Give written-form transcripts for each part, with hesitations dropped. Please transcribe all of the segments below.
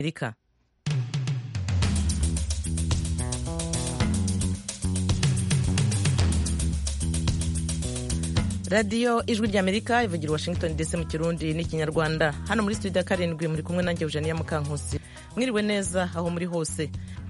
Amerika. radiyo ijwi ry'Amerika ivugira Washington DC mu Kirundi n'ikinyarwanda. Hano muri studio ya 7 muri kumwe nanjye Eugenia Mukankusi. Mwiriwe neza aho muri hose.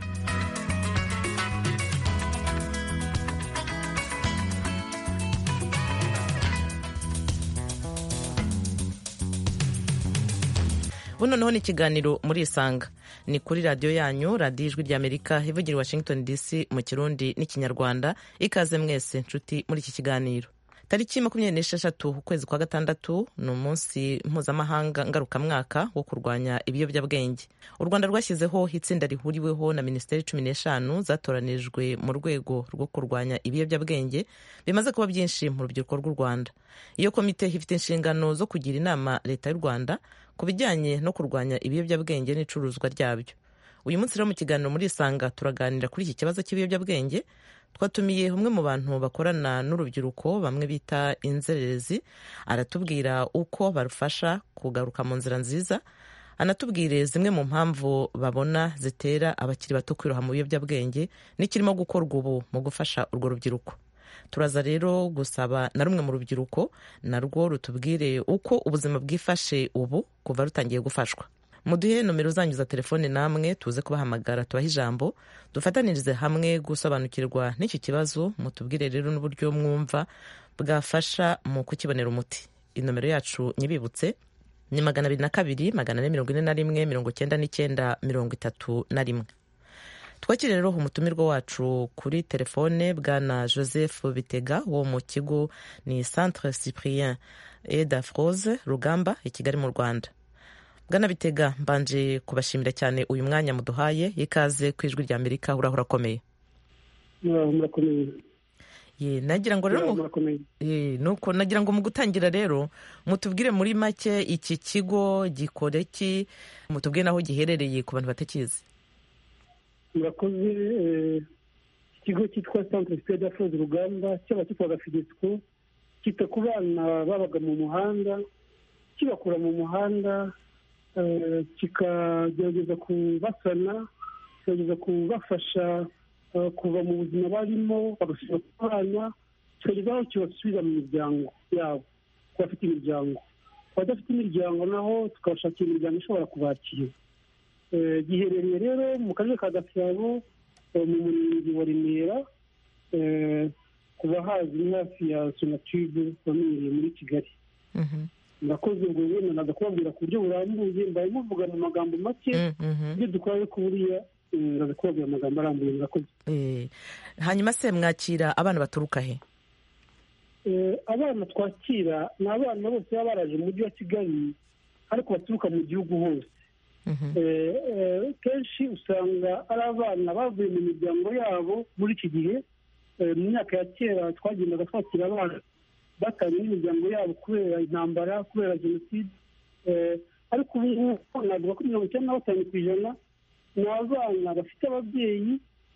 Buno noneho ni ikiganiro muri Isanga. Ni kuri radiyo yanyu, radiyo ijwi ry'Amerika ivugira Washington DC mu Kirundi n'ikinyarwanda. Ikaze mwese nshuti muri iki kiganiro. Tariki 26 ukwezi kwa gatandatu ni umunsi mpuzamahanga ngarukamwaka wo kurwanya ibiyobyabwenge. U Rwanda rwashyizeho itsinda rihuriweho na Minisiteri 15 zatoranijwe mu rwego rwo kurwanya ibiyobyabwenge bimaze kuba byinshi mu rubyiruko rw'u Rwanda. Iyo komite ifite inshingano zo kugira inama leta y'u Rwanda ku bijyanye no kurwanya ibiyobyabwenge n'icuruzwa ryabyo. Uyu munsi rero mu kiganiro muri Isanga turaganira kuri iki kibazo cy'ibiyobyabwenge. Twatumiye umwe mu bantu bakorana n'urubyiruko bamwe bita inzererezi, aratubwira uko barufasha kugaruka mu nzira nziza, anatubwire zimwe mu mpamvu babona zitera abakiri bato kwiroha mu biyobyabwenge n'ikirimo gukorwa ubu mu gufasha urwo rubyiruko. Turaza rero gusaba na rumwe mu rubyiruko narwo rutubwire uko ubuzima bwifashe ubu kuva rutangiye gufashwa. Muduhe nomero zanyu za telefone namwe tuze kubahamagara tubaha ijambo, dufatanirize hamwe gusobanukirwa n'iki kibazo. Mutubwire rero n'uburyo mwumva bwafasha mu kukibonera umuti. Inomero yacu nyibibutse ni 202 441 99 31. Twakire rero umutumirwa wacu kuri telefone bwana Joseph Bitega wo mu kigo ni Centre Cyprien et d'Afrose Rugamba i Kigali mu Rwanda. Bwana Bitega, mbanje kubashimira cyane uyu mwanya muduhaye. Ikaze ku ijwi ry'Amerika. Urahura komeye. Murakomeye. Nagira ngo rero nuko nagira ngo mu gutangira rero mutubwire muri make iki kigo gikora iki, mutubwire naho giherereye ku bantu batakizi. Murakoze. Ikigo cyitwa Centre Cyprien et d'Afrose Rugamba cyaba cyitwaga FIDESCO, kita ku bana babaga mu muhanda, kibakura mu muhanda, kikagerageza kubasana, kikagerageza kubafasha kuva mu buzima barimo, bagasubira ku bana, kikageza aho kibasubiza mu miryango yabo, ku bafite imiryango. Ku badafite imiryango naho tukabashakira imiryango ishobora kubakira. Giherereye rero mu karere ka Gasabo mu murenge wa Remera, kuba hazi ni hafi ya Sonatube wamenyereye muri Kigali. Murakoze. Ubwo rero naza kubabwira ku buryo burambuye, mbaye muvuga mu magambo make ibyo dukora ku buriya naza kubabwira amagambo arambuye. Murakoze. Hanyuma se mwakira abana baturuka he? Abana twakira ni abana bose baba baraje mu mujyi wa Kigali ariko baturuka mu gihugu hose. Kenshi usanga ari abana bavuye mu miryango yabo. Muri iki gihe mu myaka ya kera twagendaga twakira abana batanye n'imiryango yabo kubera intambara, kubera jenoside, ariko ubu ngubu navuga ko 95% ni abana bafite ababyeyi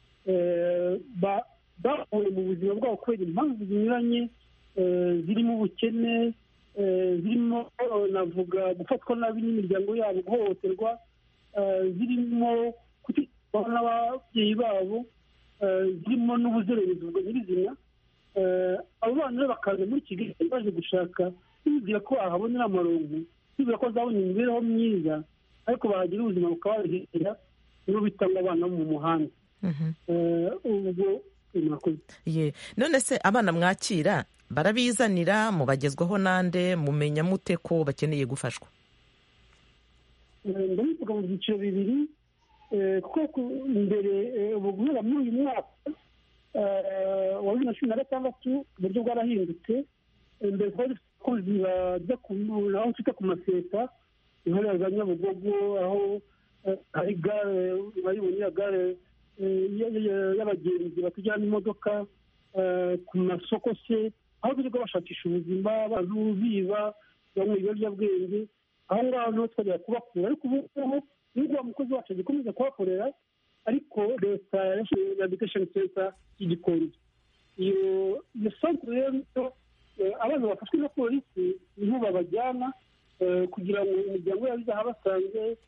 bahuye mu buzima bwabo kubera impamvu zinyuranye, zirimo ubukene, zirimo navuga gufatwa nabi n'imiryango yabo, guhohoterwa, zirimo kutishyurwa n'ababyeyi babo, zirimo n'ubuzererezi bwa nyirizina. Abo bana rero bakaza muri Kigali baje gushaka bibwira ko ahabonera amaronko, bibwira ko azabona imibereho myiza, ariko bahagira ubuzima bukabahera nibo bitanga abana mu muhanda. Ubwo murakoze. None se abana mwakira barabizanira, mubagezwaho nande, mumenya mute ko bakeneye gufashwa? Ndabivuga mu byiciro bibiri, kuko mbere ubu guhera muri uyu mwaka wa 2016 uburyo bwarahindutse. Mbere twari dufite abakozi bajya aho twita ku maseta, intore za Nyabugogo, aho hari gare, bayibonera gare y'abagenzi batujyana imodoka, ku masoko se, aho birirwa bashakisha ubuzima, abantu biba, banywa ibiyobyabwenge. Aho ngaho niho twajya kubakura, ariko ubu ngubu nubwo umukozi wacu agikomeza kuhakorera, ariko leta yashyiriyeho Rehabilitation Center y'Igikondo. Iyo centre rero abana bafashwe na polisi niho babajyana kugira ngo imiryango yabo izahabasange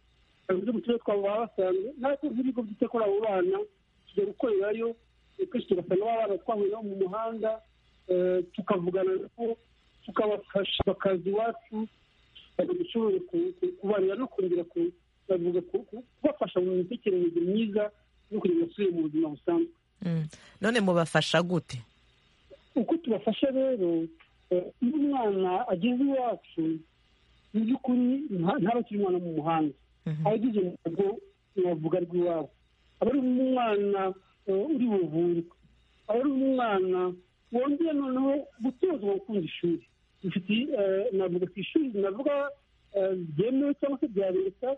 abayobozi mu turere twabo baba basanzwe natwe nk'ibigo byita kuri abo bana tujya gukorerayo kenshi tugasanga baba twahuye nabo mu muhanda tukavugana nabo tukabafasha bakaza iwacu dushobore kubarira no kongera kubafasha mu mitekerereze myiza no kugira ngo basubire mu buzima busanzwe. None mubafasha gute? Uko tubafasha rero, iyo umwana ageze iwacu mu by'ukuri ntaba akiri umwana mu muhanda, aba agize mu rugo navuga rw'iwabo, aba ari umwana uri buvurwe, aba ari umwana wongeye noneho gutozwa gukunda ishuri. dufite navuga ku ishuri navuga byemewe cyangwa se bya leta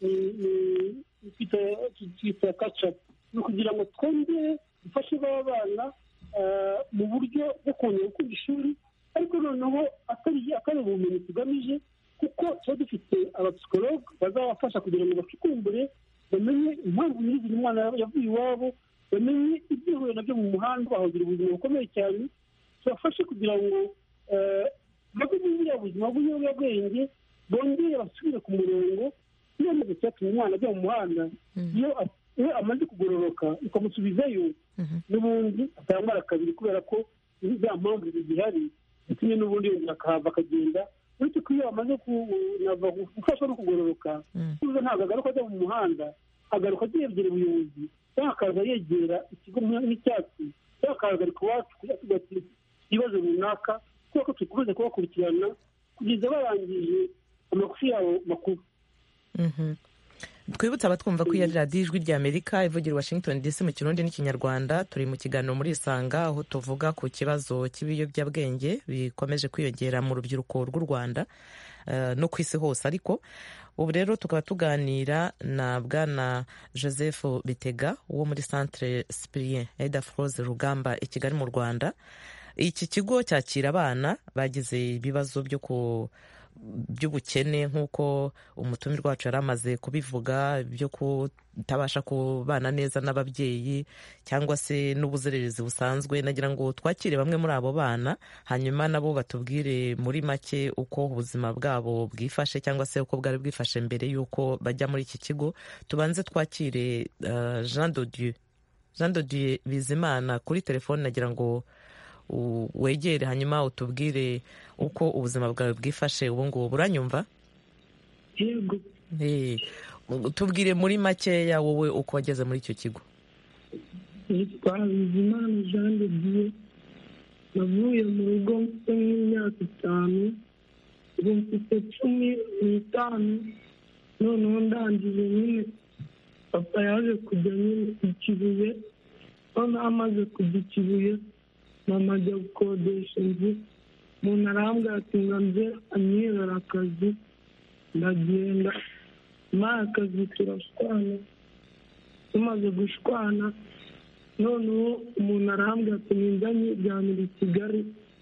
twita kacapu, ni ukugira ngo twongere dufashe baba bana mu buryo bwo kongera gukunda ishuri, ariko noneho atari ubumenyi tugamije, kuko tuba dufite abapsikologe bazabafasha kugira ngo bacukumbure bamenye impamvu nyir'izina umwana yavuye iwabo, bamenye ibyo yahuye nabyo mu muhanda, bahagira ubuzima bukomeye cyane, tubafashe kugira ngo bave muri buriya buzima bw'ibiyobyabwenge, bongere basubire ku murongo. Iyo amaze cyatuma umwana ajya mu muhanda, iyo amaze kugororoka ukamusubizayo, n'ubundi atambara kabiri, kubera ko za mpamvu zigihari zitumye n'ubundi yongera akahava akagenda. Uretse ko iyo amaze gufashwa no kugororoka, ntabwo agaruka ajya mu muhanda, agaruka yegera ubuyobozi, cyangwa akaza yegera ikigo nk'icyatsi, cyangwa akahagarika iwacu kugira ati ibibazo runaka, kubera ko dukomeza kubakurikirana kugeza barangije amakofi yabo makuru. Twibutse abatwumva ko iya radiyo ijwi ry'Amerika ivugira Washington DC mu Kirundi n'Ikinyarwanda. Turi mu kiganiro muri Isanga, aho tuvuga ku kibazo cy'ibiyobyabwenge bikomeje kwiyongera mu rubyiruko rw'u Rwanda no ku isi hose. Ariko ubu rero tukaba tuganira na Bwana Joseph Bitega wo muri Centre Cyprien Aide-Froze Rugamba i Kigali mu Rwanda. Iki kigo cyakira abana bagize ibibazo by'ubukene, nk'uko umutumirwa wacu yari amaze kubivuga, byo kutabasha kubana neza n'ababyeyi cyangwa se n'ubuzererezi busanzwe. Nagira ngo twakire bamwe muri abo bana, hanyuma nabo batubwire muri make uko ubuzima bwabo bwifashe cyangwa se uko bwari bwifashe mbere y'uko bajya muri iki kigo. Tubanze twakire Jean de Dieu Bizimana kuri telefone. Nagira ngo wegere hanyuma utubwire uko ubuzima bwawe bwifashe ubu ngubu. Uranyumva? Yego. Tubwire muri makeya wowe uko wageze muri icyo kigo. Nitwa Bizimana Jean de Dieu, navuye mu rugo mfite nk'imyaka 5, ubu mfite 15, noneho ndangije nyine papa yaje kujya nyine i Kibuye, noneho amaze kujya i Kibuye mama ajya gukodesha inzu, umuntu arambwira ati ngo nze anyibera akazi, ndagenda maze akazi turashwana, tumaze gushwana noneho umuntu arambwira ati ninza nyijyanira i Kigali.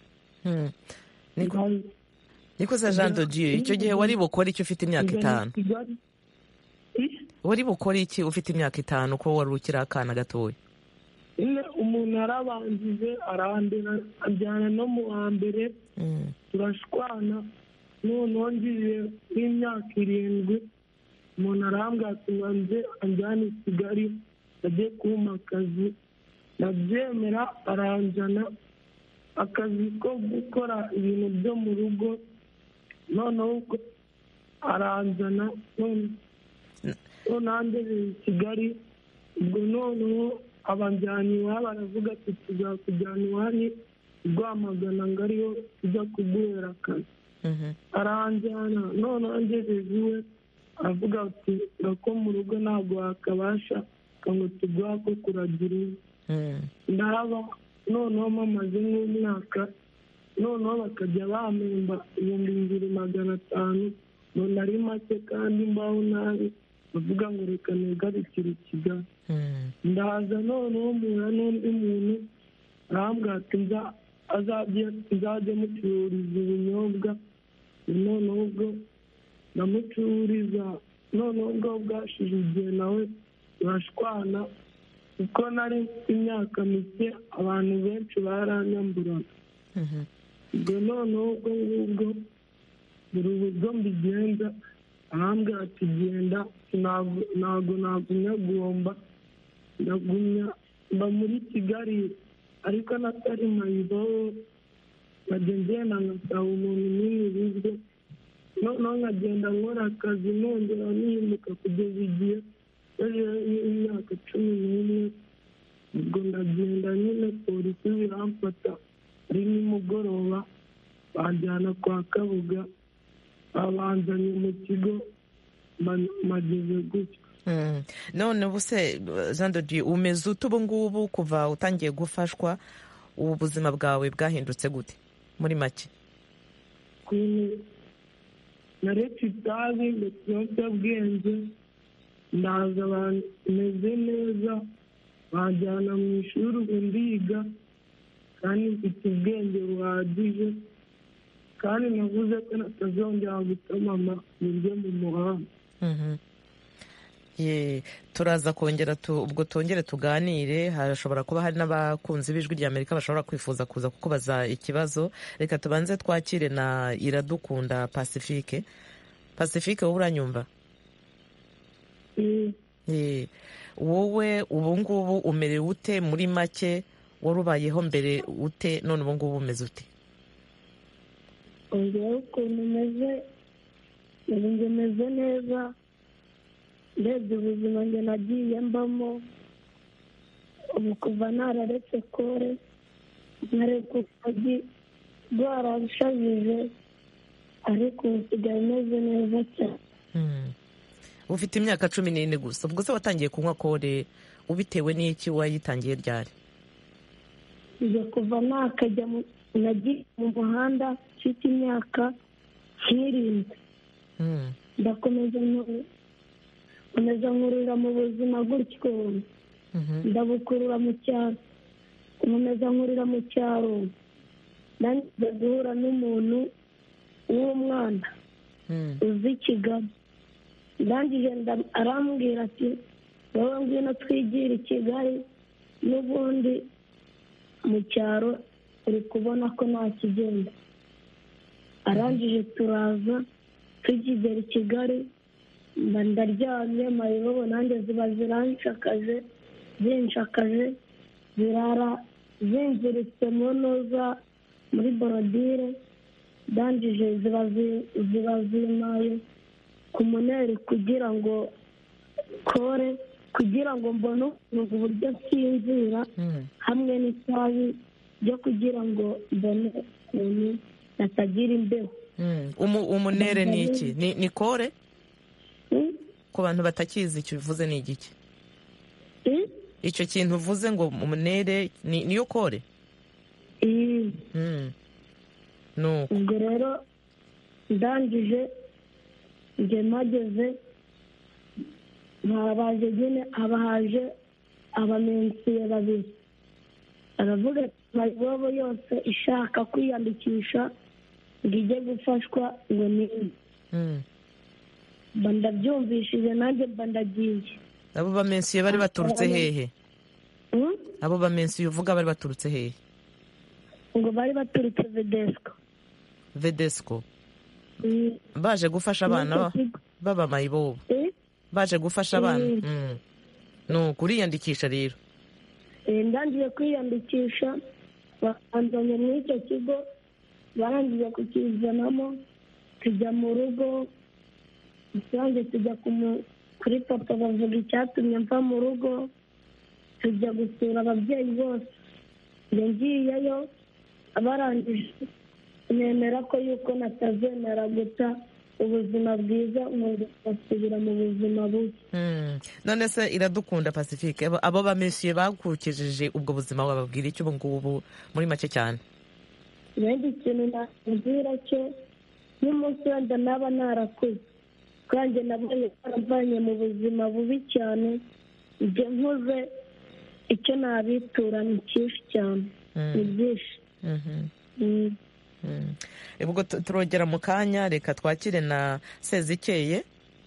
Niko se Jean de Dieu, icyo gihe wari bukora iki ufite imyaka 5? Wari bukora iki ufite imyaka 5 ko wari ukiri akana gatoya? Umuntu arabanjije arandera, ajyana no mu wa mbere, turashwana, noneho ngiye nk'imyaka 7, umuntu arambwira ati nze anjyane i Kigali ajye kumpa akazi, ndabyemera, aranjyana akazi ko gukora ibintu byo mu rugo, noneho aranjyana noneho ngeze i Kigali, ubwo noneho abanjyana iwabo, baravuga ati tuzakujyana iwanyu Rwamagana ngo ariyo tujya kuguhera akazi. Aranjyana, noneho ngeze iwe aravuga ati ko mu rugo ntabwo wakabasha ngo tuguha ko kuragira inka. Ndahaba, noneho mamaze nk'umwaka, noneho bakajya bampemba 2,500, none ari make kandi mbaho nabi, bavuga ngo reka nigarukire i Kigali. Ndaza noneho mpura n'undi muntu arambwira ati nzajya mucururiza ubunyobwa, noneho ubwo ndamucururiza, noneho ubwo bwashije igihe nawe turashwana, kuko nari mfite imyaka mike, abantu benshi baranyamburaga. Ubwo noneho ubwo ngubwo buri uburyo mbigenza, arambwira ati genda, ntabwo nagumya guhomba, ndagumya mba muri Kigali ariko natari mayibobo, nkajya ngenda ngasaba umuntu n'umwe bizwe, noneho nkagenda nkora akazi nongera nihinduka kugeza igihe y'imyaka 11. ubwo ndagenda nyine polisi ziramfata ari nimugoroba, banjyana kwa Kabuga, babanzanye mu kigo mageze gutyo. none ubu se Jean de Dieu umeze ute ubu ngubu kuva utangiye gufashwa, ubu buzima bwawe bwahindutse gute muri make? naretse itabi ndetse ibiyobyabwenge, ndaza bameze neza, banjyana mu ishuri ubu ndiga kandi mfite ubwenge buhagije, kandi navuze ko natazongera gutamama buryo mu muhanda. turaza kongera ubwo tongere tuganire, hashobora kuba hari n'abakunzi b'Ijwi ry'Amerika bashobora kwifuza kuza kukubaza ikibazo. Reka tubanze twakire na Iradukunda Pacifique. Pacifique, wowe uranyumva? wowe ubu ngubu umerewe ute muri make? wari ubayeho mbere ute, none ubu ngubu umeze ute? Ngewe ukuntu meze neza, ndebye ubuzima njye nagiye mbamo, ubu kuva nararetse kore, naretse ubugi bwarabishajije, ariko ubu nsigaye meze neza cyane. ufite imyaka 14 gusa, ubwo se watangiye kunywa kore ubitewe n'iki? wayitangiye ryari? njye kuva nakajya nagiye mu muhanda mfite imyaka 7. ndakomeza nkurira mu buzima gutyo, ndabukurura mu cyaro, nkomeza nkurira mu cyaro, nanjye guhura n'umuntu w'umwana uzi Kigali, ndangije arambwira ati wowe ngwino twigire i Kigali, n'ubundi mu cyaro uri kubona ko nta kigenda. arangije turaza tukigera i Kigali, mba ndaryamye mayibobo nanjye ziba ziranshakaje, zirara zinziritse mu ntuza muri borodire, ndangije ziba zimaye ku muneri kugira ngo kore, kugira ngo mbone uburyo nsinzira, hamwe n'itabi byo kugira ngo mbone ukuntu natagira imbeho. umunere ni iki? ni kore? ku bantu batakizi icyo bivuze ni igiki? icyo kintu uvuze ngo umunere niyo kore? ubwo rero ndangije njye mageze, ntabaje nyine abahaje abamensiye babiri, aravuga ati mayibobo yose ishaka kwiyandikisha ngo ijye gufashwa ngo nize. ndabyumvishije nanjye ndagiye. abo bamensiye bari baturutse hehe? abo bamensiye uvuga bari baturutse hehe? ngo bari baturutse Vedesco. baje gufasha abana baba mayibobo? baje gufasha abana? nuko uriyandikisha rero? ndangiye kwiyandikisha, bakanzanye muri icyo kigo, barangije kukizanamo, tujya mu rugo, isange tujya kuri papa, bavuga icyatumye mva mu rugo, tujya gusura ababyeyi bose. ngiyeyo barangije nemera ko yuko natazemera guta ubuzima bwiza ngasubira mu buzima bubi. none se Iradukunda Pacifique, abo bamensiye bakukijije ubwo buzima wababwira icyo ubu ngubu muri make cyane? ibindi kintu nakubwira cyo, n'umunsi wenda naba narakuze, kandi nabonye baravanye mu buzima bubi cyane, ibyo nkuze icyo nabitura ni cyinshi cyane, ni byinshi. ubwo turongera mu kanya, reka twakire na Sezikeye.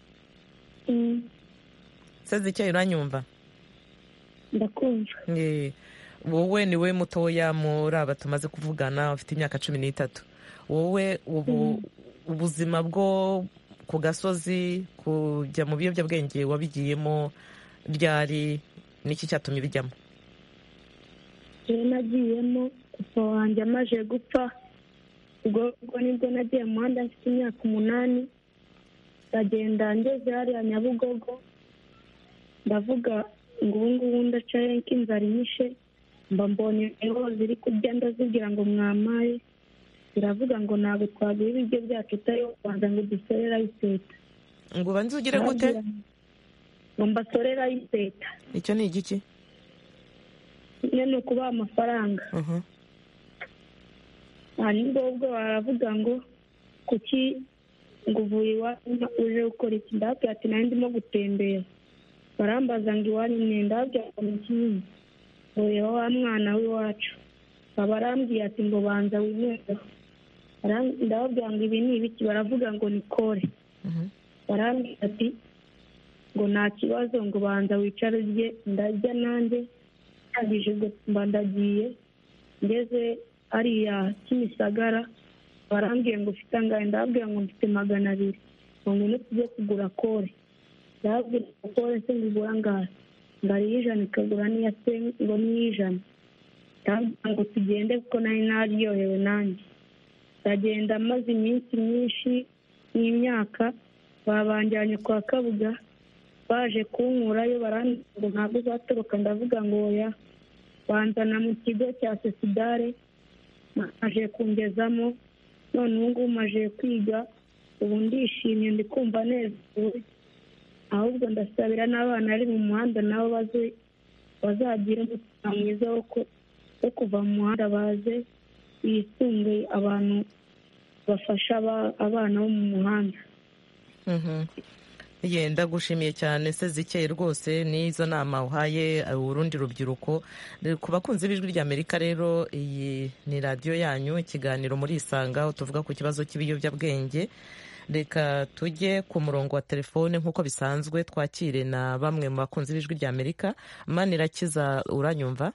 Sezikeye, uranyumva? ndakumva. wowe ni we mutoya muri aba tumaze kuvugana, ufite imyaka 13. wowe ubu ubuzima bwo ku gasozi kujya mu biyobyabwenge wabigiyemo ryari, n'iki cyatumye bijyamo? rero nagiyemo papa wanjye amaze gupfa, ubwo nibwo nagiye mu muhanda mfite imyaka 8, ndagenda ngeze hariya Nyabugogo, ndavuga ngo ubu ngubu ndacaye nk'inzara inyishe, mba mbonye eho ziri kurya, ndazibwira ngo mwamaye, ziravuga ngo ntabwo twaguha ibiryo byacu utari kubanza ngo dusorerayo iseta. ngo ubanze ugire gute? ngo mbasorerayo iseta. icyo ni igiki? ni ukubaha amafaranga. hanyuma ubwo baravuga ngo kuki ngo uvuye iwanyu uje gukora iki? ndababwira ati nari ndimo gutembera. barambaza ngo iwanyu ni? ndababwira ngo ni kinini. ureba wa mwana w'iwacu. barambwiye ati ngo banza wimereho. ndababwira ngo ibi ni ibiki? baravuga ngo ni kore. barambwira ati ngo nta kibazo, ngo banza wicare urye. ndarya nanjye, ndangije mba ndagiye. ngeze hariya Kimisagara, barambwiye ngo ufite angahe? ndababwira ngo mfite 200. ngo ngwino tujye kugura kore. ndababwira ngo kore se ngigura angahe? ngo ari 100 ikagura n'iya se ngo ni 100. ndababwira ngo tugende kuko nari naryohewe nanjye. ndagenda maze iminsi myinshi n'imyaka, babanjyanye kwa Kabuga, baje kunkurayo barambwira ngo ntabwo uzatoroka. ndavuga ngo oya. banzana mu kigo cya Sesidare, maje kungezamo. none ubu ngubu maje kwiga, ubu ndishimye, ndi kumva nezerewe. ahubwo ndasabira n'abana bari mu muhanda nabo bazagira umutima mwiza wo kuva mu muhanda, baze bisunge abantu bafasha abana bo mu muhanda. yenda gushimiye cyane Sezikeye rwose n'izo nama uhaye urundi rubyiruko. ku bakunzi b'Ijwi ry'Amerika rero, iyi ni radiyo yanyu, ikiganiro muri Isanga, tuvuga ku kibazo cy'ibiyobyabwenge. reka tujye ku murongo wa telefone nk'uko bisanzwe, twakire na bamwe mu bakunzi b'Ijwi ry'Amerika. Manirakiza, uranyumva?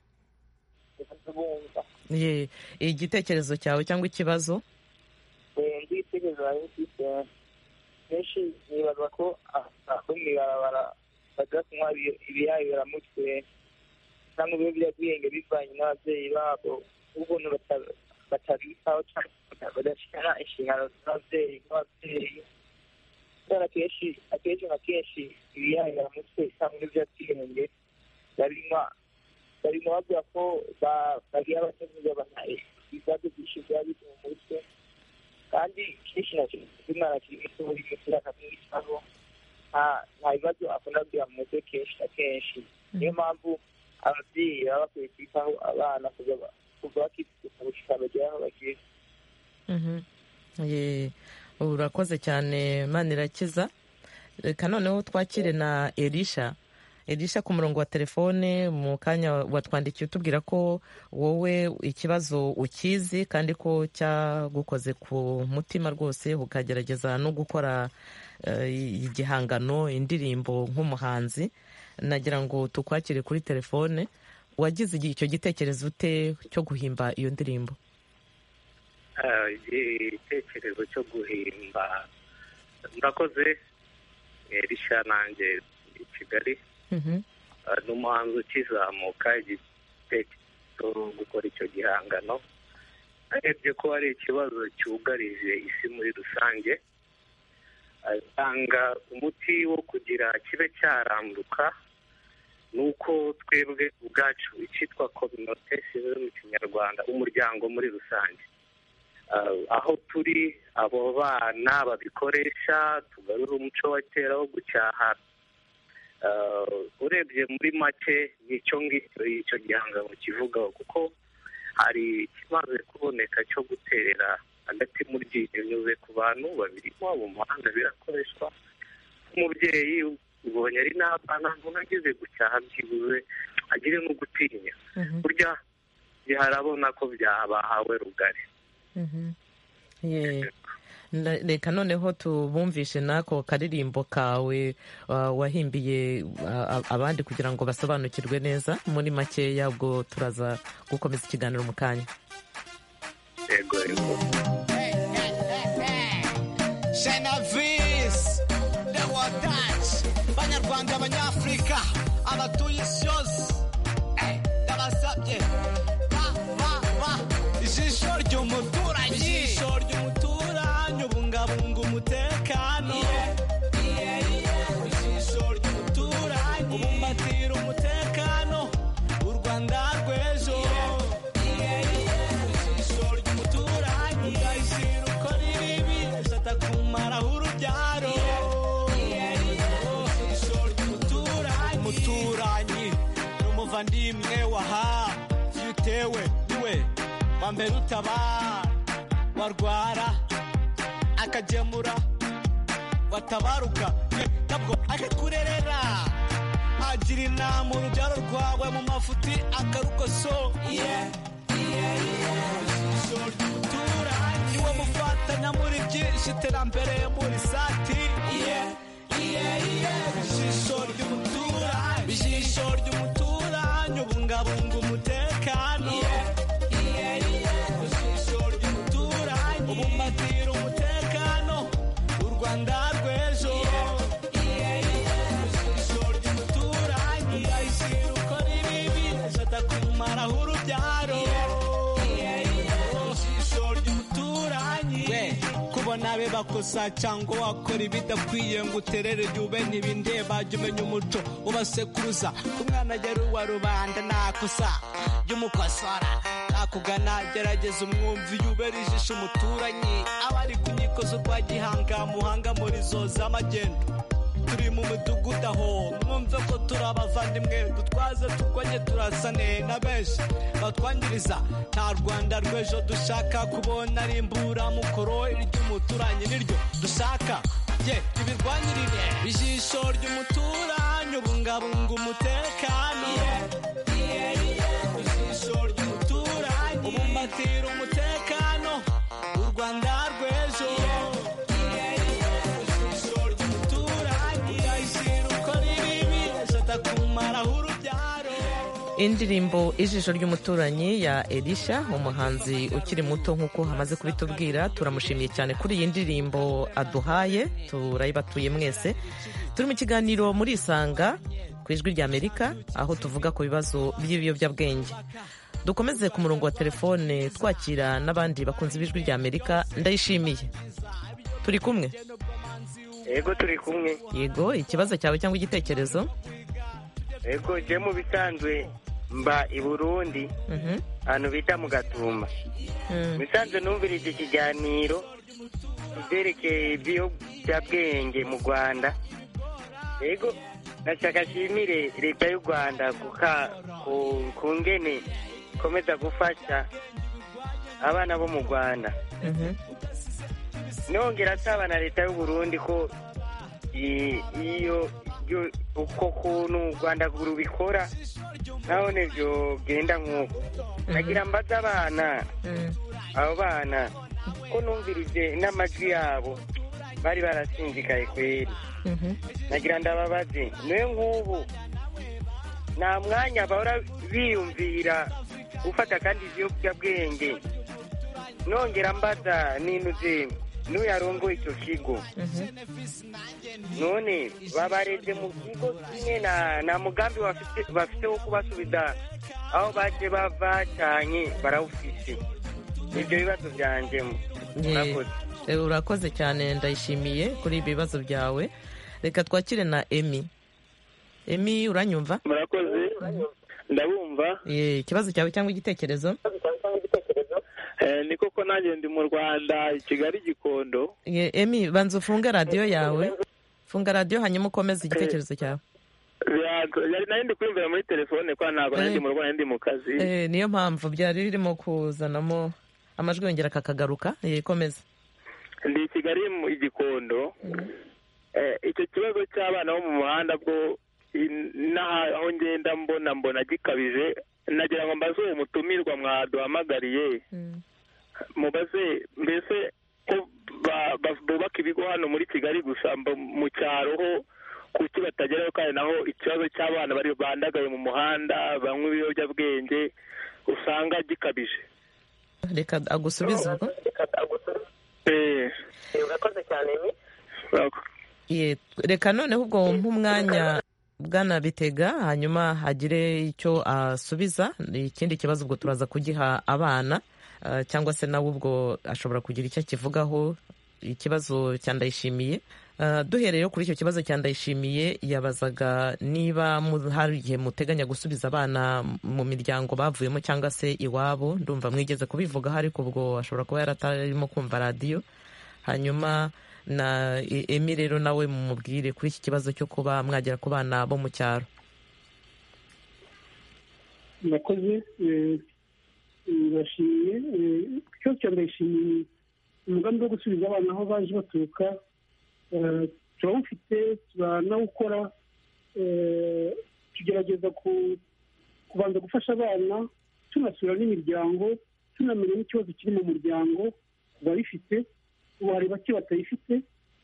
igitekerezo cyawe cyangwa ikibazo? igitekerezo kenshi nibaza ko abo mw'ibarabara bajya kunywa ibiyayi biramutse cyangwa ibiyobyabwenge bivanye n'ababyeyi babo, ubuntu batabitaho cyangwa badashyira inshingano z'ababyeyi nk'ababyeyi. kubera akenshi na kenshi ibiyayi biramutse cyangwa ibiyobyabwenge babinywa bavuga ko bagira abakemurabana ibibazo byinshi biba biri mu mutwe, kandi kenshi na kenshi umwana akiri muto uri muto akamwitaho, nta bibazo akunda kugira mu mutwe kenshi na kenshi. niyo mpamvu ababyeyi baba bakwiye kwitaho abana kuva bakifite ubushobozi bagera aho bageze. urakoze cyane Manirakiza. reka noneho twakire na Elisha. ku murongo wa telefone, mu kanya watwandikiye utubwira ko wowe ikibazo ukizi kandi ko cyagukoze ku mutima rwose, ukagerageza no gukora igihangano, indirimbo nk'umuhanzi. nagira ngo tukwakire kuri telefone. wagize icyo gitekerezo ute cyo guhimba iyo ndirimbo? igitekerezo cyo guhimba, murakoze. Elisha nanjye i Kigali, ni umuhanzi ukizamuka, igitekerezo gukora icyo gihangano. arebye ko ari ikibazo cyugarije isi muri rusange, atanga umuti wo kugira kibe cyaranduka. nuko twebwe ubwacu icyitwa communauté civile mu Kinyarwanda, umuryango muri rusange, aho turi abo bana babikoresha, tugarura umuco wa kera wo gucyaha. urebye muri make nicyo ngicyo icyo gihangano kivugaho, kuko hari ikimaze kuboneka cyo guterera hagati mu ryinyo binyuze ku bantu babiri, waba umuhanda birakoreshwa. umubyeyi ubonye ari n'abana, ntunagize gucyaha byibuze agire no gutinya. burya harabona ko byabahawe rugari. reka noneho tubumvishe n'ako karirimbo kawe wahimbiye abandi kugira ngo basobanukirwe neza muri makeya, ubwo turaza gukomeza ikiganiro mu kanya. yego Genevieve touch banyarwanda abanyafurika abatuye isi yose ndabasabye ijisho ry'umuturanyi ijisho ry'umuturanyi ubungabunga umutekano ijisho ry'umuturanyi ubumbatira umutekano u Rwanda rw'ejo ijisho ry'umuturanyi udahishira uko riribi atakumaraho urubyaro ijisho ry'umuturanyi umuturanyi n'umuvandimwe waha iyo utewe niwe wambere utabara warwara akagemura watabaruka ntabwo akakurerera agira inama urubyaro rwawe mu mafuti akarukoso ijisho ry'umuturanyi niwe mufatanya muri byinshi iterambere muri sati ijisho ry'umuturanyi ijisho ry'umuturanyi ubungabunga umutekano ubumbatira umutekano u Rwanda rw'ejo ijisho ry'umuturanyi udahishira uko ribibi atakumaraho urubyaro ijisho ry'umuturanyi kubona be bakosa cyangwa wakora ibidakwiye ngo uterere yube ntibindeba jya umenya umuco ubasekuruza ku mwana agera uwa rubanda nakosa jya umukosora akugana gerageza umwumvi yubera ijisho umuturanyi abari ku nkiko z'urwa gihanga muhanga muri zo z'amagendo turi mu mudugudu aho mwumve ko turi abavandimwe dutwaze turwanye turasane na benshi batwangiriza nta Rwanda rw'ejo dushaka kubona ari imburamukoro iry'umuturanyi niryo dushaka ibirwanyirire ijisho ry'umuturanyi ubungabunga umutekano ijisho ry'umuturanyi ubumbatira umutekano u Rwanda rw'ejo ijisho ry'umuturanyi udahishira uko riribi atakumaraho urubyaro. indirimbo ijisho ry'umuturanyi ya Elisha umuhanzi ukiri muto nk'uko hamaze kubitubwira turamushimiye cyane kuri iyi ndirimbo aduhaye turayibatuye mwese. Turi mu kiganiro muri Isanga ku ijwi ry'Amerika aho tuvuga ku bibazo by'ibiyobyabwenge. Dukomeze ku murongo wa telefone twakira n'abandi bakunzi b'ijwi ry'Amerika. Ndayishimiye turi kumwe. Yego turi kumwe. Yego ikibazo cyawe cyangwa igitekerezo? Yego je mu bisanzwe mba i Burundi ahantu bita mu Gatumba. Bisanzwe numvirije ikiganiro ibyerekeye ibiyobyabwenge mu Rwanda. Yego nashaka shimire leta y'u Rwanda ku ngene ikomeza gufasha abana bo mu Rwanda. Nongera asaba na leta y'u Burundi ko iyo uko kuntu u Rwanda rubikora naho nebyo genda nk'uko nagira mbaza abana abo bana ko numvirije n'amajwi yabo bari barasinzikaye kweri. Nagira ndababaze niwe nk'ubu nta mwanya bahora biyumvira gufata kandi ibiyobyabwenge. Nongera mbaza ninuze n'uyarongoye icyo kigo none babareze mu kigo kimwe na mugambi bafite wo kubasubiza aho baje bava cyane barawufise. Ibyo bibazo byanjemo. Urakoze cyane ndayishimiye kuri ibi bibazo byawe. Reka twakire na Emi uranyumva? Murakoze ndabumva. Ikibazo cyawe cyangwa igitekerezo? Ni koko nanjye ndi mu Rwanda i Kigali Gikondo. Emi banza ufunge radiyo yawe. Funga radiyo hanyuma ukomeze igitekerezo cyawe. Yari nari ndi kwiyumvira muri telefone kwa ntabwo nari ndi mu Rwanda ndi mu kazi. Niyo mpamvu byari birimo kuzanamo amajwi yongera kakagaruka. Komeza. Ndi i Kigali mu Gikondo. Icyo kibazo cy'abana bo mu muhanda bwo aho ngenda mbona gikabije. Nagira ngo mbaze uwo mutumirwa mwaduhamagariye mubaze mbese ko bubaka ibigo hano muri Kigali gusa mu cyaro ho kuki batageraho kandi naho ikibazo cy'abana bari bandagaye mu muhanda banywa ibiyobyabwenge usanga gikabije. Reka agusubize ubwo. Urakoze cyane reka noneho ubwo nk'umwanya bwana Bitega hanyuma hagire icyo asubiza. Ikindi kibazo ubwo turaza kugiha abana cyangwa se nawe ubwo ashobora kugira icyo akivugaho. Ikibazo cya Ndayishimiye, duhereye kuri icyo kibazo cya Ndayishimiye, yabazaga niba hari igihe muteganya gusubiza abana mu miryango bavuyemo cyangwa se iwabo. Ndumva mwigeze kubivugaho, ariko ubwo ashobora kuba yaratarimo kumva radiyo. Hanyuma na Emi rero nawe mumubwire kuri iki kibazo cyo kuba mwagera ku bana bo mu cyaro. murakoze. Ndashimiye ikibazo cya Ndayishimiye, umugambi wo gusubiza abana aho baje baturuka turawufite, turanawukora. Tugerageza kubanza gufasha abana, tunasura n'imiryango, tunamenya n'ikibazo kiri mu muryango babifite. Ubu hari bake batayifite.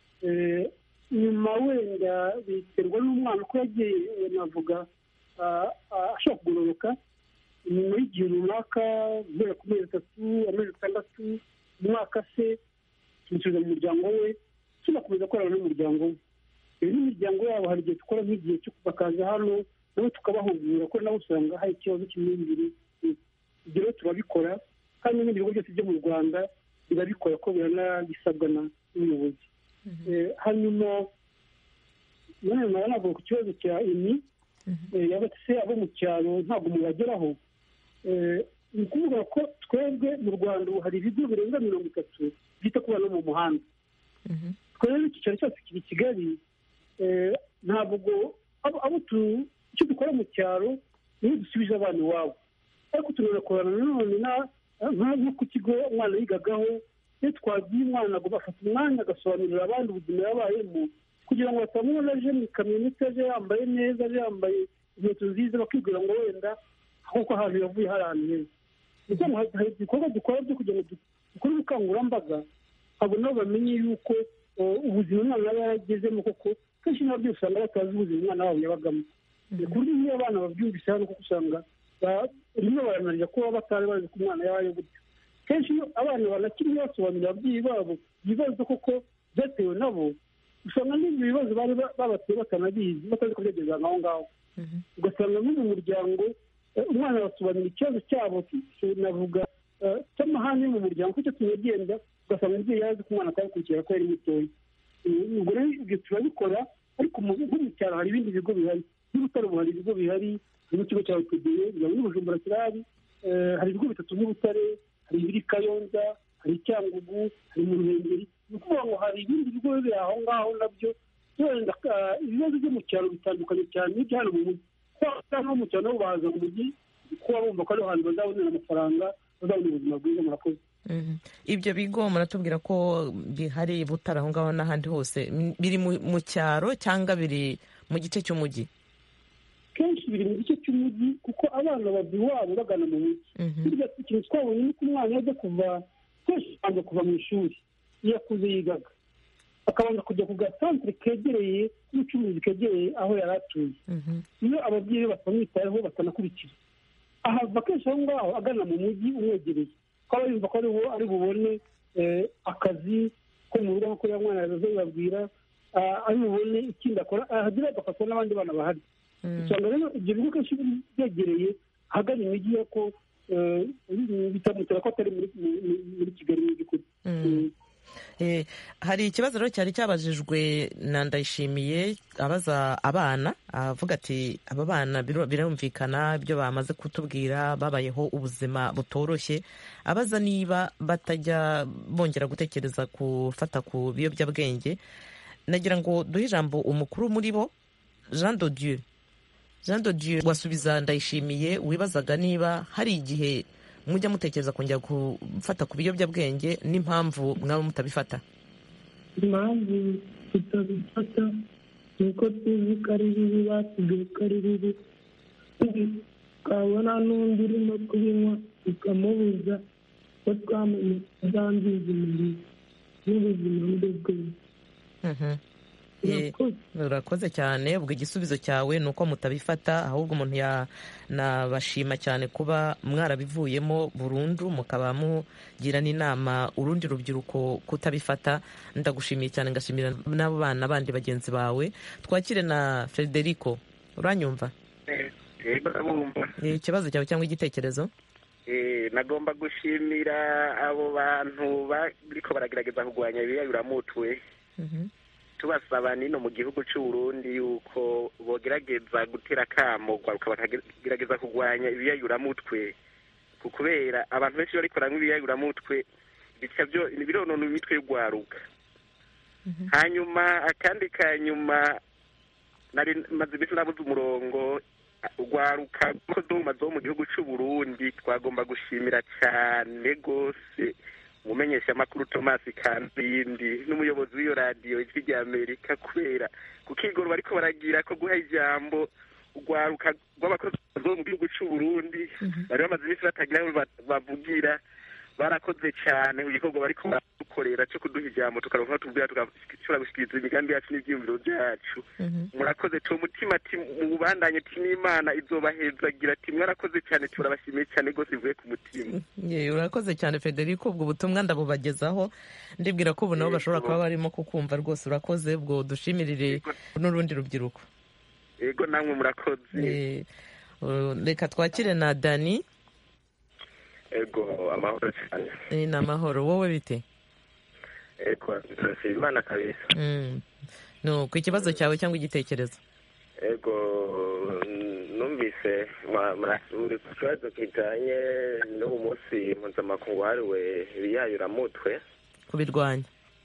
Nyuma wenda biterwa n'umwana uko yagiye, navuga ashobora kugororoka nyuma y'igihe runaka, guhera ku mezi 3, amezi 6, umwaka se, tumusubiza mu muryango we, tunakomeza gukorana n'umuryango we. N'imiryango yabo hari igihe dukora nk'igihe cyo bakaza hano nabo tukabahugura, ko nabo usanga hari ikibazo cy'imyumvire. Ibyo rero turabikora, kandi n'ibindi bigo byose byo mu Rwanda birabikora, ko biranabisabwa n'ubuyobozi. Hanyuma nanone navuga ku kibazo cya Emi, yabatse se abo mu cyaro ntabwo mubageraho. Ni ukuvuga ko twebwe mu Rwanda ubu hari ibigo birenga 30 byita ku bana mu muhanda. Twebwe icyicaro cyacu kiri Kigali. Ntabwo icyo dukora mu cyaro niyo dusubije abana iwabo, ariko tunanakorana nanone nko ku kigo umwana yigagaho. Iyo twagiye umwana agafata umwanya agasobanurira abandi ubuzima yabayemo, kugira ngo batamubona aje mu kamyoneti, aje yambaye neza, aje yambaye inkweto nziza, bakibwira ngo wenda ahubwo ahantu yavuye hari ahantu heza. Hari ibikorwa dukora byo kugira ngo dukore ubukangurambaga, abo nabo bamenye yuko ubuzima umwana yaba yaragezemo, koko kenshi nabyo usanga batazi ubuzima umwana wabo yabagamo. Ku buryo iyo abana babyumvise hano, kuko usanga rimwe baranarira kuba batari bazi ko umwana yabaye gutyo. Kenshi iyo abana banakiri basobanurira ababyeyi babo ibibazo koko byatewe nabo, usanga n'ibyo bibazo bari babateye batanabizi, batazi ko byageze aho ngaho. Ugasanga no mu muryango umwana basobanura ikibazo cyabo, navuga cy'amahane yo mu muryango, kuko tunagenda ugasanga umubyeyi yazi ko umwana atabikurikira ko yari mutoya. Ubwo rero ibyo turabikora, ariko nko mu cyaro hari ibindi bigo bihari. N'Ibutare ubu hari ibigo bihari, n'ikigo cya Utudeye, n'Ubujumbura kirahari. Hari ibigo 3 n'Ubutare, hari ibiri Kayonza, hari Cyangugu, hari mu Ruhengeri. Ni ukuvuga ngo hari ibindi bigo biri aho ngaho nabyo. Wenda ibibazo byo mu cyaro bitandukanye cyane n'ibyo hano mu mujyi. Kuko mu cyaro nabo baza mu mujyi, kuba bumva ko ari ahantu bazabonera amafaranga, bazabona ubuzima bwiza. Murakoze. Ibyo bigo muratubwira ko bihari Butare aho ngaho n'ahandi hose, biri mu cyaro cyangwa biri mu gice cy'umujyi? Kenshi biri mu gice cy'umujyi, kuko abana bava iwabo bagana mu mujyi. Burya ikintu twabonye ni ko umwana yajya kuva mu ishuri, iyo akuze yigaga akabanza kujya ku gasantere kegereye n'ubucuruzi kegereye aho yari atuye. Iyo ababyeyi batamwitayeho, batanakurikira, ahava kenshi aho ngaho agana mu mujyi umwegereye, ko aba yumva ko ari bubone akazi ko mu rugo, nk'uko ya mwana yazabibabwira, ari bubone ikindi akora, ahagira agafatwa n'abandi bana bahari. Usanga rero ibyo bigo kenshi byegereye ahagana imijyi, ko bitamutera ko atari muri Kigali mu by'ukuri. Hari ikibazo rero cyari cyabajijwe na Ndayishimiye, abaza abana, avuga ati aba bana birumvikana ibyo bamaze kutubwira, babayeho ubuzima butoroshye, abaza niba batajya bongera gutekereza gufata ku biyobyabwenge. Nagira ngo duhe ijambo umukuru muri bo, Jean de Dieu wasubiza Ndayishimiye, wibazaga niba hari igihe mujya mutekereza kongera gufata ku biyobyabwenge, n'impamvu mwaba mutabifata. Impamvu tutabifata ni uko tuzi ko ari bibi, batubwiye ko ari bibi. Twabona n'undi urimo kubinywa tukamubuza, ko twamenye byangiza umubiri n'ubuzima bwe bwose. urakoze cyane. ubwo igisubizo cyawe ni uko mutabifata, ahubwo umuntu yanabashima cyane kuba mwarabivuyemo burundu, mukaba mugira n'inama urundi rubyiruko kutabifata. ndagushimiye cyane, ngashimira n'abo bana bandi bagenzi bawe. twakire na Federico, uranyumva? ikibazo cyawe cyangwa igitekerezo? nagomba gushimira abo bantu bariko baragerageza kurwanya ibiyayuramutwe, tubasaba nino mu gihugu cy'u Burundi yuko bogerageza gutera akamo bakagerageza kurwanya ibiyayuramutwe, kubera abantu benshi bariko baranywa ibiyayuramutwe bironona imitwe y'urwaruka. hanyuma akandi kanyuma nari maze iminsi nabuze umurongo, urwaruka rw'uduma zo mu gihugu cy'u Burundi twagomba gushimira cyane rwose umumenyesha makuru Thomas Kandindi n'umuyobozi w'iyo radiyo Ijwi ry'Amerika, kubera kukigoro bariko baragira ko guha ijambo urwaruka rw'abakozi bo mu gihugu cy'u Burundi bari bamaze iminsi batagira aho bavugira. barakoze cyane mu gikorwa bariko baradukorera cyo kuduha ijambo tukaronka aho tubwira tugashobora gushikiriza imigambi yacu n'ivyiyumviro vyacu. murakoze tu mutima ati mubandanye ati n'Imana izobahezagira ati mwarakoze cyane, turabashimiye cyane rwose bivuye ku mutima. urakoze cyane Federico, ubwo butumwa ndabubagezaho, ndibwira ko ubu nabo bashobora kuba barimo kukumva rwose. urakoze, ubwo dushimirire n'urundi rubyiruko. yego namwe murakoze. reka twakire na Dani. ego amahoro cyane. ni amahoro, wowe bite? ego turashima Imana kabisa. no ku kibazo cyawe cyangwa igitekerezo? ego numvise uri ku kibazo kijanye n'uwo munsi mpuzamakungu wahariwe ibiyayuramutwe, kubirwanya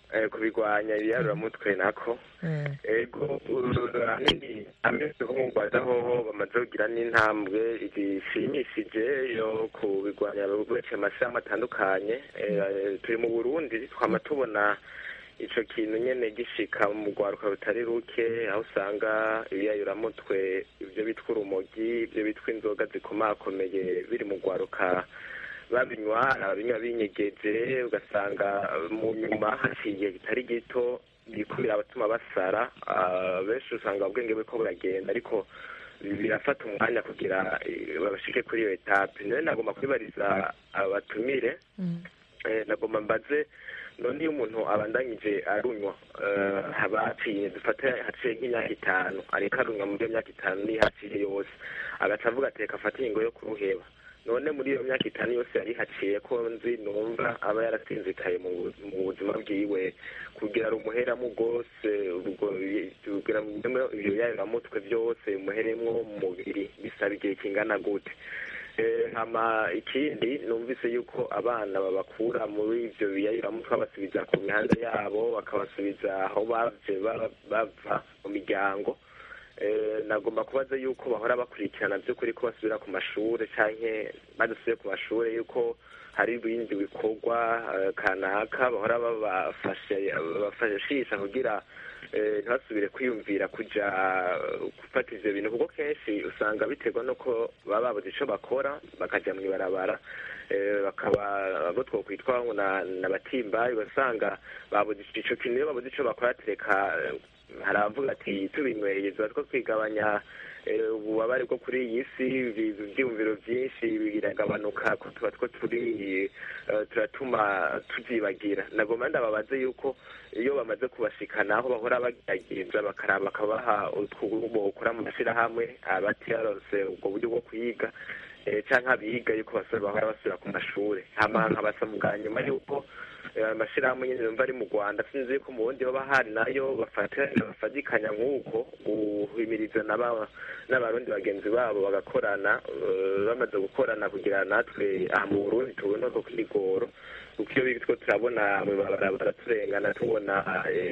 ibiyayuramutwe nako. ego ahanini ameze nko mu Rwanda hoho bamaze kugira n'intambwe ishimishije yo kubirwanya uretse amashami atandukanye. turi mu Burundi twama tubona ico kintu nyene gishika mu rwaruka rutari ruke, aho usanga ibiyayuramutwe ivyo bitwa urumogi, ivyo bitwa inzoga zikomakomeye biri mu rwaruka babinywa, ababinywa binyegeje, ugasanga mu nyuma haciye kitari gito bikubira abatuma basara. benshi usanga ubwenge buriko buragenda, ariko birafata umwanya kugira babashike kuri iyo etape. none nagomba kwibariza abatumire, nagomba mbaze none iyo umuntu abandanyije arunywa haciye nk'imyaka 5 ariko arunywa muri iyo myaka 5 nihaciye yose agaca avuga ati reka afate ingingo yo kuruheba, none muri iyo myaka 5 yose yari haciye ko nzi numva aba yarasinzikaye mu buzima bwiwe kugira rumuheramo rwose, kugira ibyo yayuramutwe byose umuheremwo mu mubiri bisaba igihe kingana gute? hama ikindi numvise yuko abana babakura muri ivyo biyayuramutwe babasubiza ku mihanda yabo, bakabasubiza aho bava mu miryango. nagomba kubaza yuko bahora bakurikirana by'ukuri ko basubira ku mashure canke badasubiye ku mashure yuko hari ibindi bikorwa kanaka bahora babafashisha kugira ntibasubire kwiyumvira kuja gufata ivyo bintu, kuko kenshi usanga biterwa nuko baba babuze ico bakora bakaja mw'ibarabara. bakaba abo twokwitwa n'abatimbayi, ugasanga babuze ico kintu, iyo babuze ico bakora tereka hari abavuga ati tubinyweye tuba two kwigabanya ububabare bwo kuri iyi si, ivyiyumviro vyinshi biragabanuka, ko tuba two turatuma tuvyibagira. nagomba ndababaze yuko iyo bamaze kubashikana aho bahora bagerageza bakaraba bakabaha utwubo bokora mu mashirahamwe abatiyaronse ubwo buryo bwo kwiga canke abiga yuko bahora basubira ku mashure. hama nkabasaba bwa nyuma yuko amashirahamwe nyene numva ari mu Rwanda, sinzi ko mu bundi baba hari nayo bafatikanya nk'uko guhimiriza n'abarundi bagenzi babo bagakorana, bamaze gukorana kugira natwe aha mu Burundi tubona ko kwigoro, kuko iyo bitwo turabona baraturengana tubona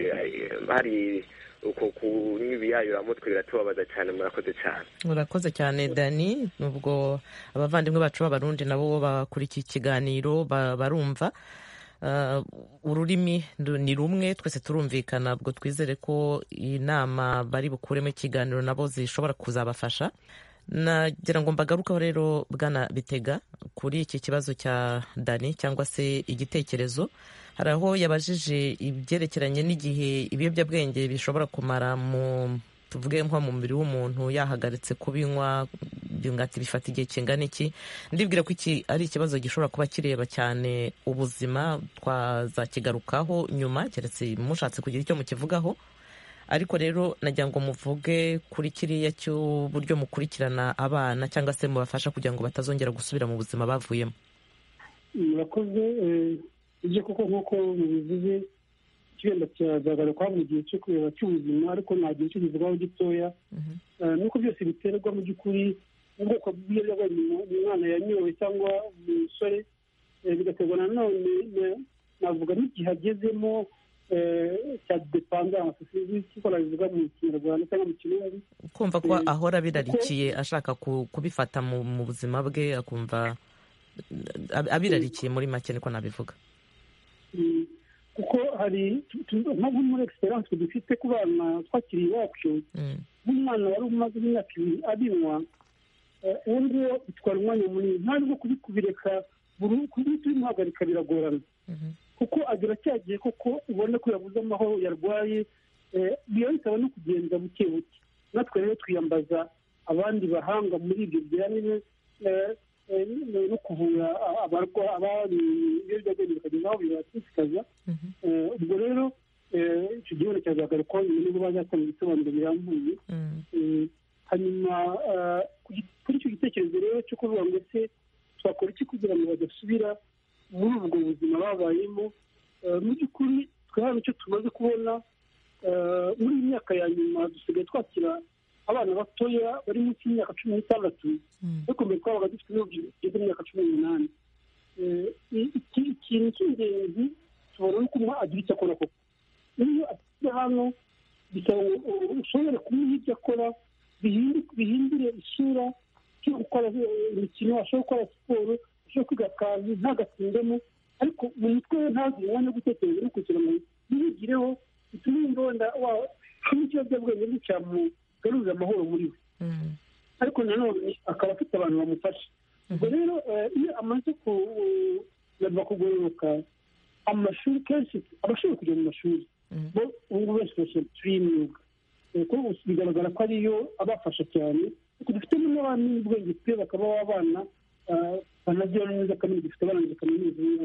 hari uko kunywa ibiyayuramutwe biratubabaza cyane. murakoze cyane. murakoze cyane Dani. nubwo abavandimwe bacu b'abarundi nabo bakurikiye ikiganiro barumva, ururimi ni rumwe, twese turumvikana. ubwo twizere ko inama bari bukuremo ikiganiro nabo zishobora kuzabafasha. nagira ngo mbagarukaho rero Bwana Bitega kuri iki kibazo cya Dani cyangwa se igitekerezo. Hari aho yabajije ibyerekeranye n'igihe ibiyobyabwenge bishobora kumara tuvuge nko mu mubiri w'umuntu yahagaritse kubinywa, byungati bifata igihe kingana iki. Ndibwira ko iki ari ikibazo gishobora kuba kireba cyane ubuzima, twazakigarukaho nyuma keretse mushatse kugira icyo mukivugaho. Ariko rero nagira ngo muvuge kuri kiriya cy'uburyo mukurikirana abana cyangwa se mubafasha kugira ngo batazongera gusubira mu buzima bavuyemo. Murakoze. Ibyo koko nk'uko mubivuze kigenda cyagaragara mu gihe cyo kureba cy'ubuzima, ariko nta gihe cyo kivugaho gitoya. Nuko byose biterwa mu by'ukuri ubwoko bw'ibiyobyabwenge umwana yanyoye cyangwa umusore, bigaterwa nanone navuga n'igihe agezemo cya dependance, cy'uko bivuga mu Kinyarwanda cyangwa mu Kirundi. Kumva ko ahora birarikiye ashaka kubifata mu buzima bwe, akumva abirarikiye muri make, niko nabivuga. Kuko hari nko muri experience dufite ku bana twakiriye iwacu, nk'umwana wari umaze imyaka 2 abinywa, ubundi bitwara umwanya munini, nta nubwo kubireka kubimuhagarika biragorana, kuko agira cyagiye koko ubona ko yabuze amahoro, yarwaye, bisaba no kugenda buke buke. Natwe rero twiyambaza abandi bahanga muri ibyo bijyanye no kuvura abari ibiyobyabwenge bakagenda aho bibashishikaza. Ubwo rero icyo gihe cyazagaruka niba bazatanga ibisobanuro birambuye. Hanyuma kuri icyo gitekerezo rero cyo kuvuga ngo ese twakora iki kugira ngo badasubira muri ubwo buzima babayemo, mu by'ukuri twe hano icyo tumaze kubona muri iyi myaka ya nyuma dusigaye twakira abana batoya bari munsi y'imyaka 16, ariko mbere twabaga dufite n'urubyiruko rw'imyaka 18. Ikintu cy'ingenzi tubona nuko umwe agira icyo akora koko. Iyo afite hano bisaba ushobore kumuha ibyo akora, bihindure isura cyo gukora imikino, ashobora gukora siporo, ashobora kwiga akazi ntagatsindemo, ariko mu mutwe we ntazire umwanya wo gutekereza no kugira ngo yigireho, bitume yumva wenda n'ikiyobyabwenge nticyamugarurira amahoro muri we. Ariko nanone akaba afite abantu bamufasha. Ubwo rero iyo amaze kugororoka, amashuri kenshi abashobora kujya mu mashuri, bo ubu benshi bashobora imyuga, kuko bigaragara ko ariyo abafasha cyane. Dufitemo n'abandi n'ubwenge pe bakaba abana banagira neza kaminuza, dufite barangije kaminuza,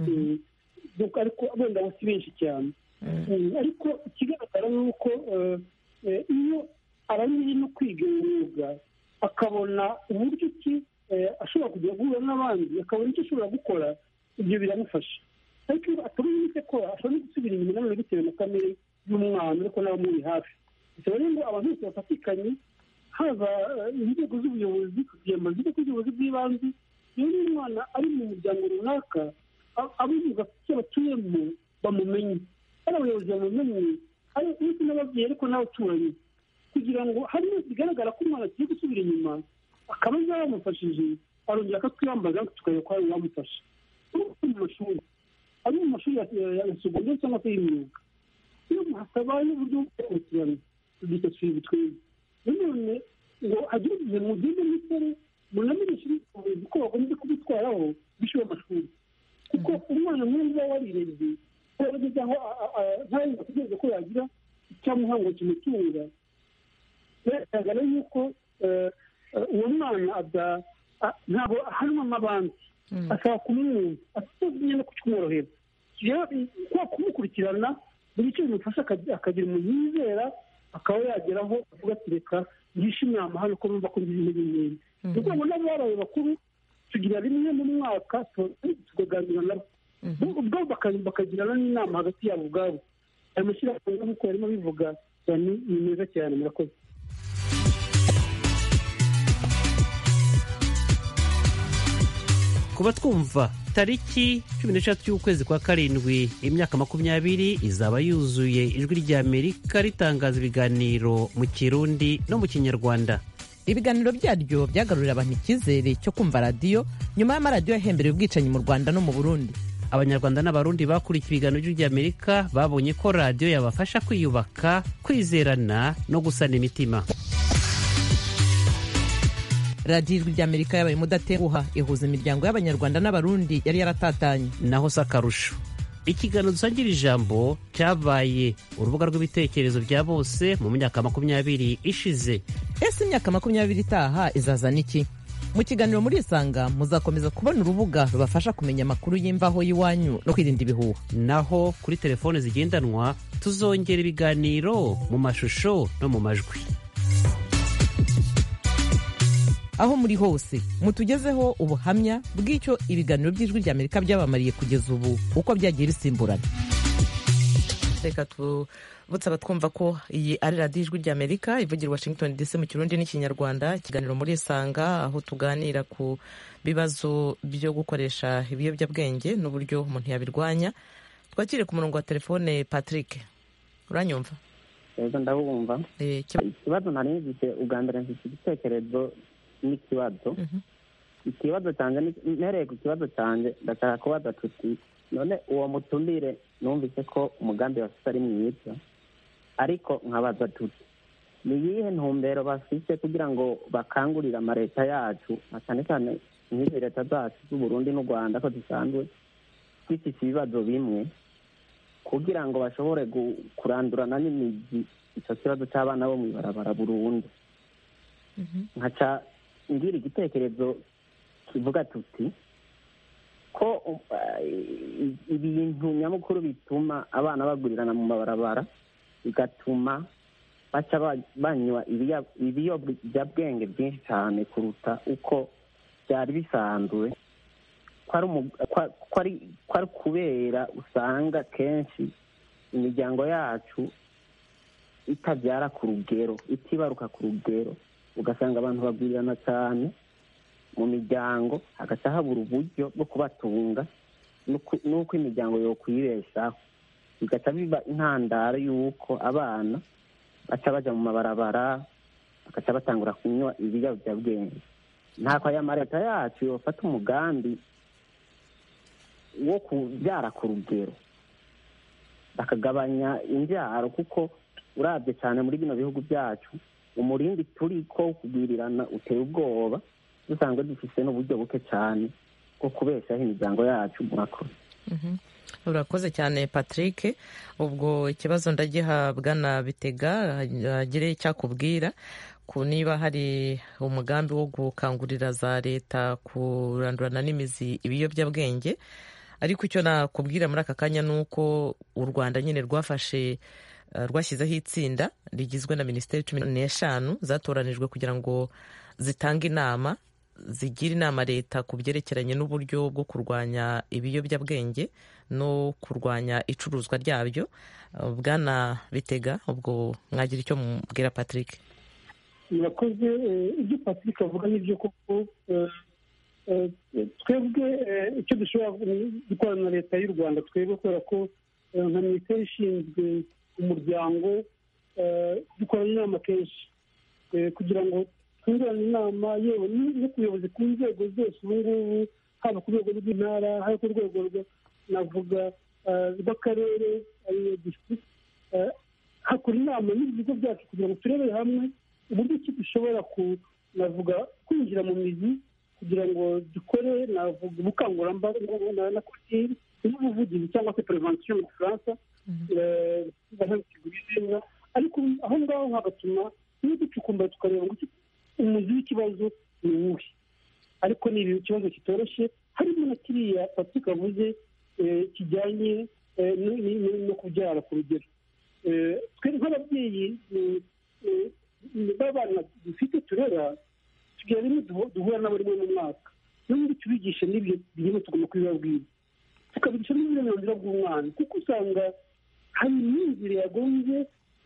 ariko wenda bo si benshi cyane. Ariko ikigaragara ni uko iyo arangije no kwiga imyuga, akabona uburyo ki ashobora kujya guhura n'abandi, akabona icyo ashobora gukora, ibyo biramufasha. Ariko iyo atabonye icyo akora, ashobora no gusubira inyuma nanone bitewe na kamere y'umwana, ariko n'abamuri hafi. Bisaba rero abantu bose bafatikanye, haba inzego z'ubuyobozi, kugenda inzego z'ubuyobozi bw'ibanze. Iyo umwana ari mu muryango runaka, abo mu gace batuyemo bamumenye, ari abayobozi bamumenye, ari n'ababyeyi ariko n'abaturanyi, kugira ngo harimo bigaragara ko umwana agiye gusubira inyuma, akaba yamufashije, arongera akatwiyambaza tukareba ko hari uwamufasha. Ari mu mashuri ya segonderi cyangwa se y'imyuga, iyo hasabaye uburyo bwo gukurikirana ibyo twebwe, none ngo hagire igihe mugende musore munamenyeshe ubuyobozi ko bagombye kubitwaraho bishyura amashuri, kuko umwana nk'uyu uba warireze ageze aho ntarenga ategereza ko yagira icyamuha ngo kimutunga. Biragaragara yuko uwo mwana ntabwo ahanwa n'abandi, asaba kumwumva, atazanye no kumworohera, kwa kumukurikirana buri icyo bimufasha akagira umuntu yizera, akaba yageraho avuga ati reka ngishe inama hano ko numva ko ngize intege nkeya. Ni ukuvuga ngo n'ababaye bakuru tugira rimwe mu mwaka tukaganira nabo, ubwabo bakagirana n'inama hagati yabo ubwabo. Ayo mashyirahamwe nk'uko barimo bivuga ni meza cyane. Murakoze. kuba twumva tariki 16 y'ukwezi kwa karindwi imyaka 20 izaba yuzuye ijwi ry'Amerika ritangaza ibiganiro mu Kirundi no mu Kinyarwanda. Ibiganiro byaryo byagarurira abantu icyizere cyo kumva radiyo nyuma y'amaradiyo yahembereye ubwicanyi mu Rwanda no mu Burundi. Abanyarwanda n'Abarundi bakurikiye ibiganiro by'Amerika babonye ko radiyo yabafasha kwiyubaka, kwizerana no gusana imitima. radiyo ijwi ry'amerika yabaye mudatenguha ihuza imiryango y'abanyarwanda n'abarundi yari yaratatanye. naho si akarusho ikiganiro dusangira ijambo cyabaye urubuga rw'ibitekerezo bya bose mu myaka 20 ishize. ese imyaka 20 itaha izazana iki? mu kiganiro muri Isanga muzakomeza kubona urubuga rubafasha kumenya amakuru y'imvaho y'iwanyu no kwirinda ibihuha. naho kuri telefone zigendanwa tuzongera ibiganiro mu mashusho no mu majwi. aho muri hose mutugezeho ubuhamya bw'icyo ibiganiro by'ijwi ry'Amerika byabamariye kugeza ubu uko byagiye bisimburana. reka tubutse abatwumva ko iyi ari radiyo ijwi ry'Amerika ivugira Washington DC mu Kirundi n'Ikinyarwanda. ikiganiro muri Isanga aho tuganira ku bibazo byo gukoresha ibiyobyabwenge n'uburyo umuntu yabirwanya. twakire ku murongo wa telefone Patrick, uranyumva? yego ndabumva. ikibazo nari ngize ubwa mbere mfite igitekerezo n'ikibazo. ikibazo cyanjye nereye ku kibazo cyanjye ndashaka kubaza tuti none uwo mutumire numvise ko umugambi bafite ari mwiza, ariko nkabaza tuti ni iyihe ntumbero bafite kugira ngo bakangurire amaleta yacu cyane cyane nk'izi leta zacu z'u Burundi n'u Rwanda ko zisanzwe zifite ibibazo bimwe, kugira ngo bashobore kurandurana n'imizi icyo kibazo cy'abana bo mu ibarabara burundu. nkaca ngira igitekerezo kivuga tuti ko ibintu nyamukuru bituma abana bagurirana mu mabarabara bigatuma baca banywa ibiyobyabwenge byinshi cyane kuruta uko byari bisanzwe, ko ari kubera usanga kenshi imiryango yacu itabyara ku rugero, itibaruka ku rugero, ugasanga abantu bagurirana cyane mu miryango, hagaca habura uburyo bwo kubatunga n'uko imiryango yokwibeshaho, bigaca biba intandaro y'uko abana baca bajya mu mabarabara bagaca batangura kunywa ibiyobyabwenge. ntako aya maleta yacu yofata umugambi wo kubyara ku rugero bakagabanya imbyaro, kuko urabye cyane muri bino bihugu byacu umurindi turi ko kugwirirana uteye ubwoba, dusanzwe dufite n'uburyo buke cyane bwo kubeshaho imiryango yacu. murakoze. urakoze cyane Patrick. ubwo ikibazo ndagihabwa na Bitega agire icyakubwira ku niba hari umugambi wo gukangurira za leta kurandurana n'imizi ibiyobyabwenge, ariko icyo nakubwira muri aka kanya ni uko u Rwanda nyine rwashyizeho itsinda rigizwe na minisiteri 15 zatoranijwe kugira ngo zitange inama, zigira inama leta ku byerekeranye n'uburyo bwo kurwanya ibiyobyabwenge no kurwanya icuruzwa ryabyo. bwana Bitega, ubwo mwagira icyo mubwira Patrick? murakoze. ibyo Patrick avuga n'ibyo koko twebwe icyo dushobora gukorana na leta y'u Rwanda, twebwe kubera ko nka minisiteri ishinzwe umuryango dukorana inama kenshi kugira ngo twungurane inama, yewe no ku buyobozi ku nzego zose ubu ngubu, haba ku rwego rw'intara, haba ku rwego navuga rw'akarere, hakora inama n'ibigo byacu kugira ngo turebere hamwe uburyo ki dushobora navuga kwinjira mu mizi kugira ngo dukore navuga ubukangurambaga na kotiri n'ubuvugizi cyangwa se prevention mu Faransa, ariko aho ngaho hagatuma iyo ducukumbura tukareba ngo umuzi w'ikibazo ni uwuhe. ariko ni ikibazo kitoroshye, harimo na kiriya Patrick avuze kijyanye no kubyara ku rugero. twe nk'ababyeyi b'abana dufite turera, tugira rimwe duhura nabo rimwe mu mwaka, n'ubundi tubigishe n'ibyo bigenda tugomba kubibabwira, tukabigisha n'uburenganzira bw'umwana, kuko usanga hari imyumvire yagombye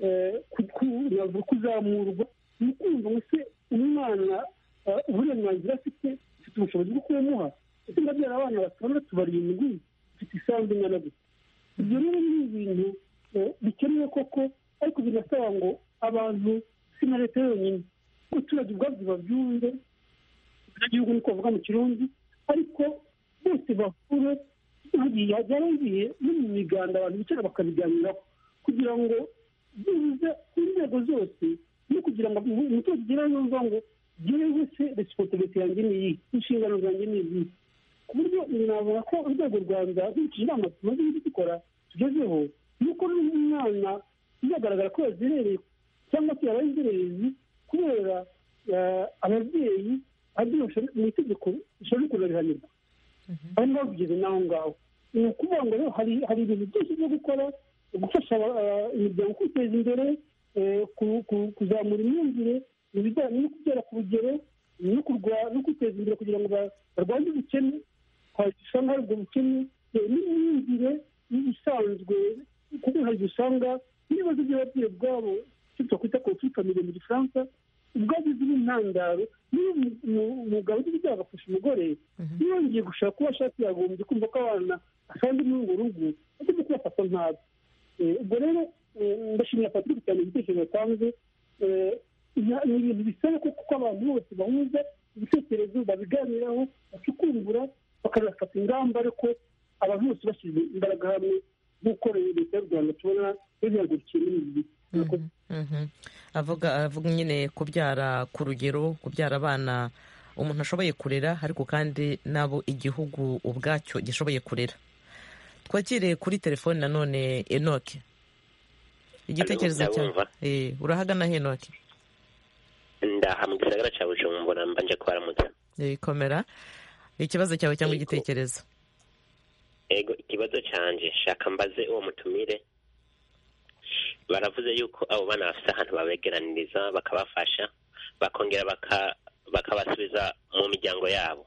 kuzamurwa mu kumva ngo se umwana uburenganzira afite ubushobozi bwo kuyamuha. ese ndabyara abana 6-7 ufite isambu ingana gute? ibyo rero ni ibintu bikenewe koko, ariko binasaba ngo abantu, si na leta yonyine, abaturage ubwabyo babyumve, igihugu niko bavuga mu Kirundi, ariko bose bahure hagiye no mu miganda abantu bicara bakabiganiraho kugira ngo bize ku nzego zose, no kugira ngo umuturage ugere yumva ngo yewe se resiponsabiti yanjye ni iyi, inshingano zanjye ni izi, ku buryo navuga ko urwego rwanda nkurikije inama tumaze dukora tugezeho yuko n'umwana bizagaragara ko yazerereye cyangwa se yabaye inzererezi kubera ababyeyi abyosha mu itegeko rishobora kuzabihanirwa. aho niho bigeze n'aho ngaho. ni ukuvuga ngo rero hari ibintu byinshi byo gukora, gufasha imiryango kwiteza imbere, kuzamura imyumvire mu bijyanye no kubyara ku rugero no kwiteza imbere kugira ngo barwanye ubukene, usanga hari ubwo bukene n'imyumvire isanzwe, kuko hari usanga n'ibibazo by'ababyeyi ubwabo icyo twakwita konflikt mu gifaransa ubwabyo z'intandaro. niyo umugabo uzi ibyaha agafasha umugore yongeye gushaka kuba ashaka, yagombye kumva ko abana asanzwe muri urwo rugo agomba kubafata ntabi. ubwo rero ndashimira Patrick cyane igitekerezo yatanze. ni ibintu bisaba kuko abantu bose bahuza ibitekerezo babiganiraho bacukumbura bakanafata ingamba, ariko abantu bose bashyize imbaraga hamwe nk'uko leta y'u Rwanda tubona yabihagurukiye n'ibi. avuga nyine kubyara ku rugero, kubyara abana umuntu ashoboye kurera, ariko kandi n'abo igihugu ubwacyo gishoboye kurera. twakire kuri telefoni nanone Enoke, igitekerezo cyawe. urahagana he Enoke? ndaha mu gisagara cya Bujumbura, mbanje kwaramutsa. komera, ikibazo cyawe cyangwa igitekerezo? ego, ikibazo cyanje shaka mbaze uwo mutumire. baravuze yuko abo bana bafite ahantu babegeraniriza bakabafasha, bakongera bakabasubiza mu miryango yabo.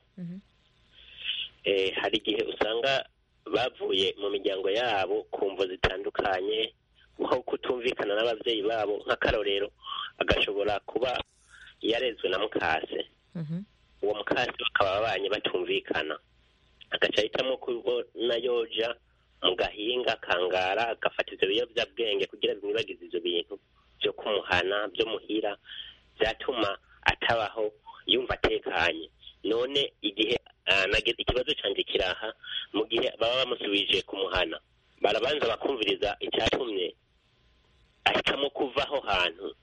hari igihe usanga bavuye mu miryango yabo ku mvo zitandukanye, nko kutumvikana n'ababyeyi babo. nk'akarorero, agashobora kuba yarezwe na mukase, uwo mukase bakaba babanye batumvikana, agaca ahitamo kubona yoja mu gahinga akangara, agafata ibyo biyobyabwenge kugira bimwibagize ibyo bintu byo kumuhana, byo muhira, byatuma atabaho yumva atekanye. none igihe ikibazo cyanjye kiraha, mu gihe baba bamusubije kumuhana, barabanza bakumviriza icyatumye ahitamo kuva aho hantu.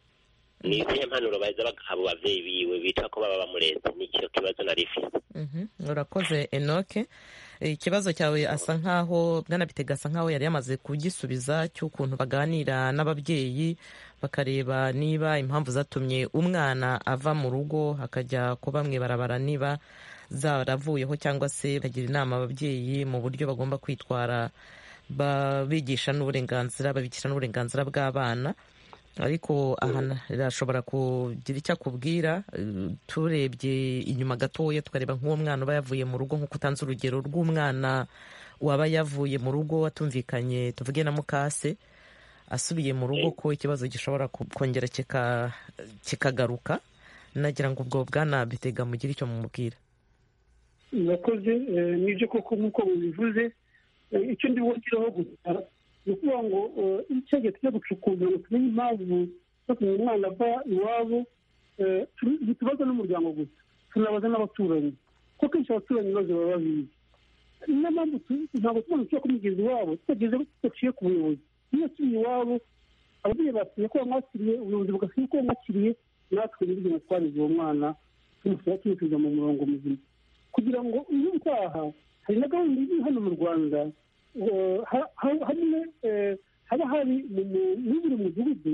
ni izihe mpanuro baheza bagaha abo babyeyi biwe bita ko baba bamureze? ni icyo kibazo nari mfite. urakoze Enoke. ikibazo cyawe asa nkaho Bwana Bitega asa nkaho yari yamaze kugisubiza, cy'ukuntu baganira n'ababyeyi bakareba niba impamvu zatumye umwana ava mu rugo akajya kuba mu ibarabara niba zaravuyeho, cyangwa se bagira inama ababyeyi mu buryo bagomba kwitwara, babigisha n'uburenganzira, babikisha n'uburenganzira bw'abana. ariko aha irashobora kugira icyo akubwira. turebye inyuma gatoya tukareba nk'uwo mwana uba yavuye mu rugo, nk'uko utanze urugero rw'umwana waba yavuye mu rugo atumvikanye, tuvuge na mukase, asubiye mu rugo, ko ikibazo gishobora kongera kikagaruka. nagira ngo ubwo Bwana Bitega mugire icyo mumubwira. murakoze. n'ibyo koko nk'uko mubivuze, icyo ndi bwongeraho gusa ni ukuvuga ngo icyagiye tujya gucukumbura ngo tumenye impamvu zatumye umwana ava iwabo. ntitubaza n'umuryango gusa, tunabaza n'abaturanyi, kuko kenshi abaturanyi bazo baba babizi. niyo mpamvu ntabwo tubona icyo kumugeza iwabo tudaciye ku buyobozi. niyo asubiye iwabo, ababyeyi basubiye ko bamwakiriye, ubuyobozi bugasubiye ko bamwakiriye, natwe n'ibyo twarize uwo mwana tumusubiza mu murongo muzima, kugira ngo uyu utaha. hari na gahunda iri hano mu Rwanda, hamwe haba hari muri buri mudugudu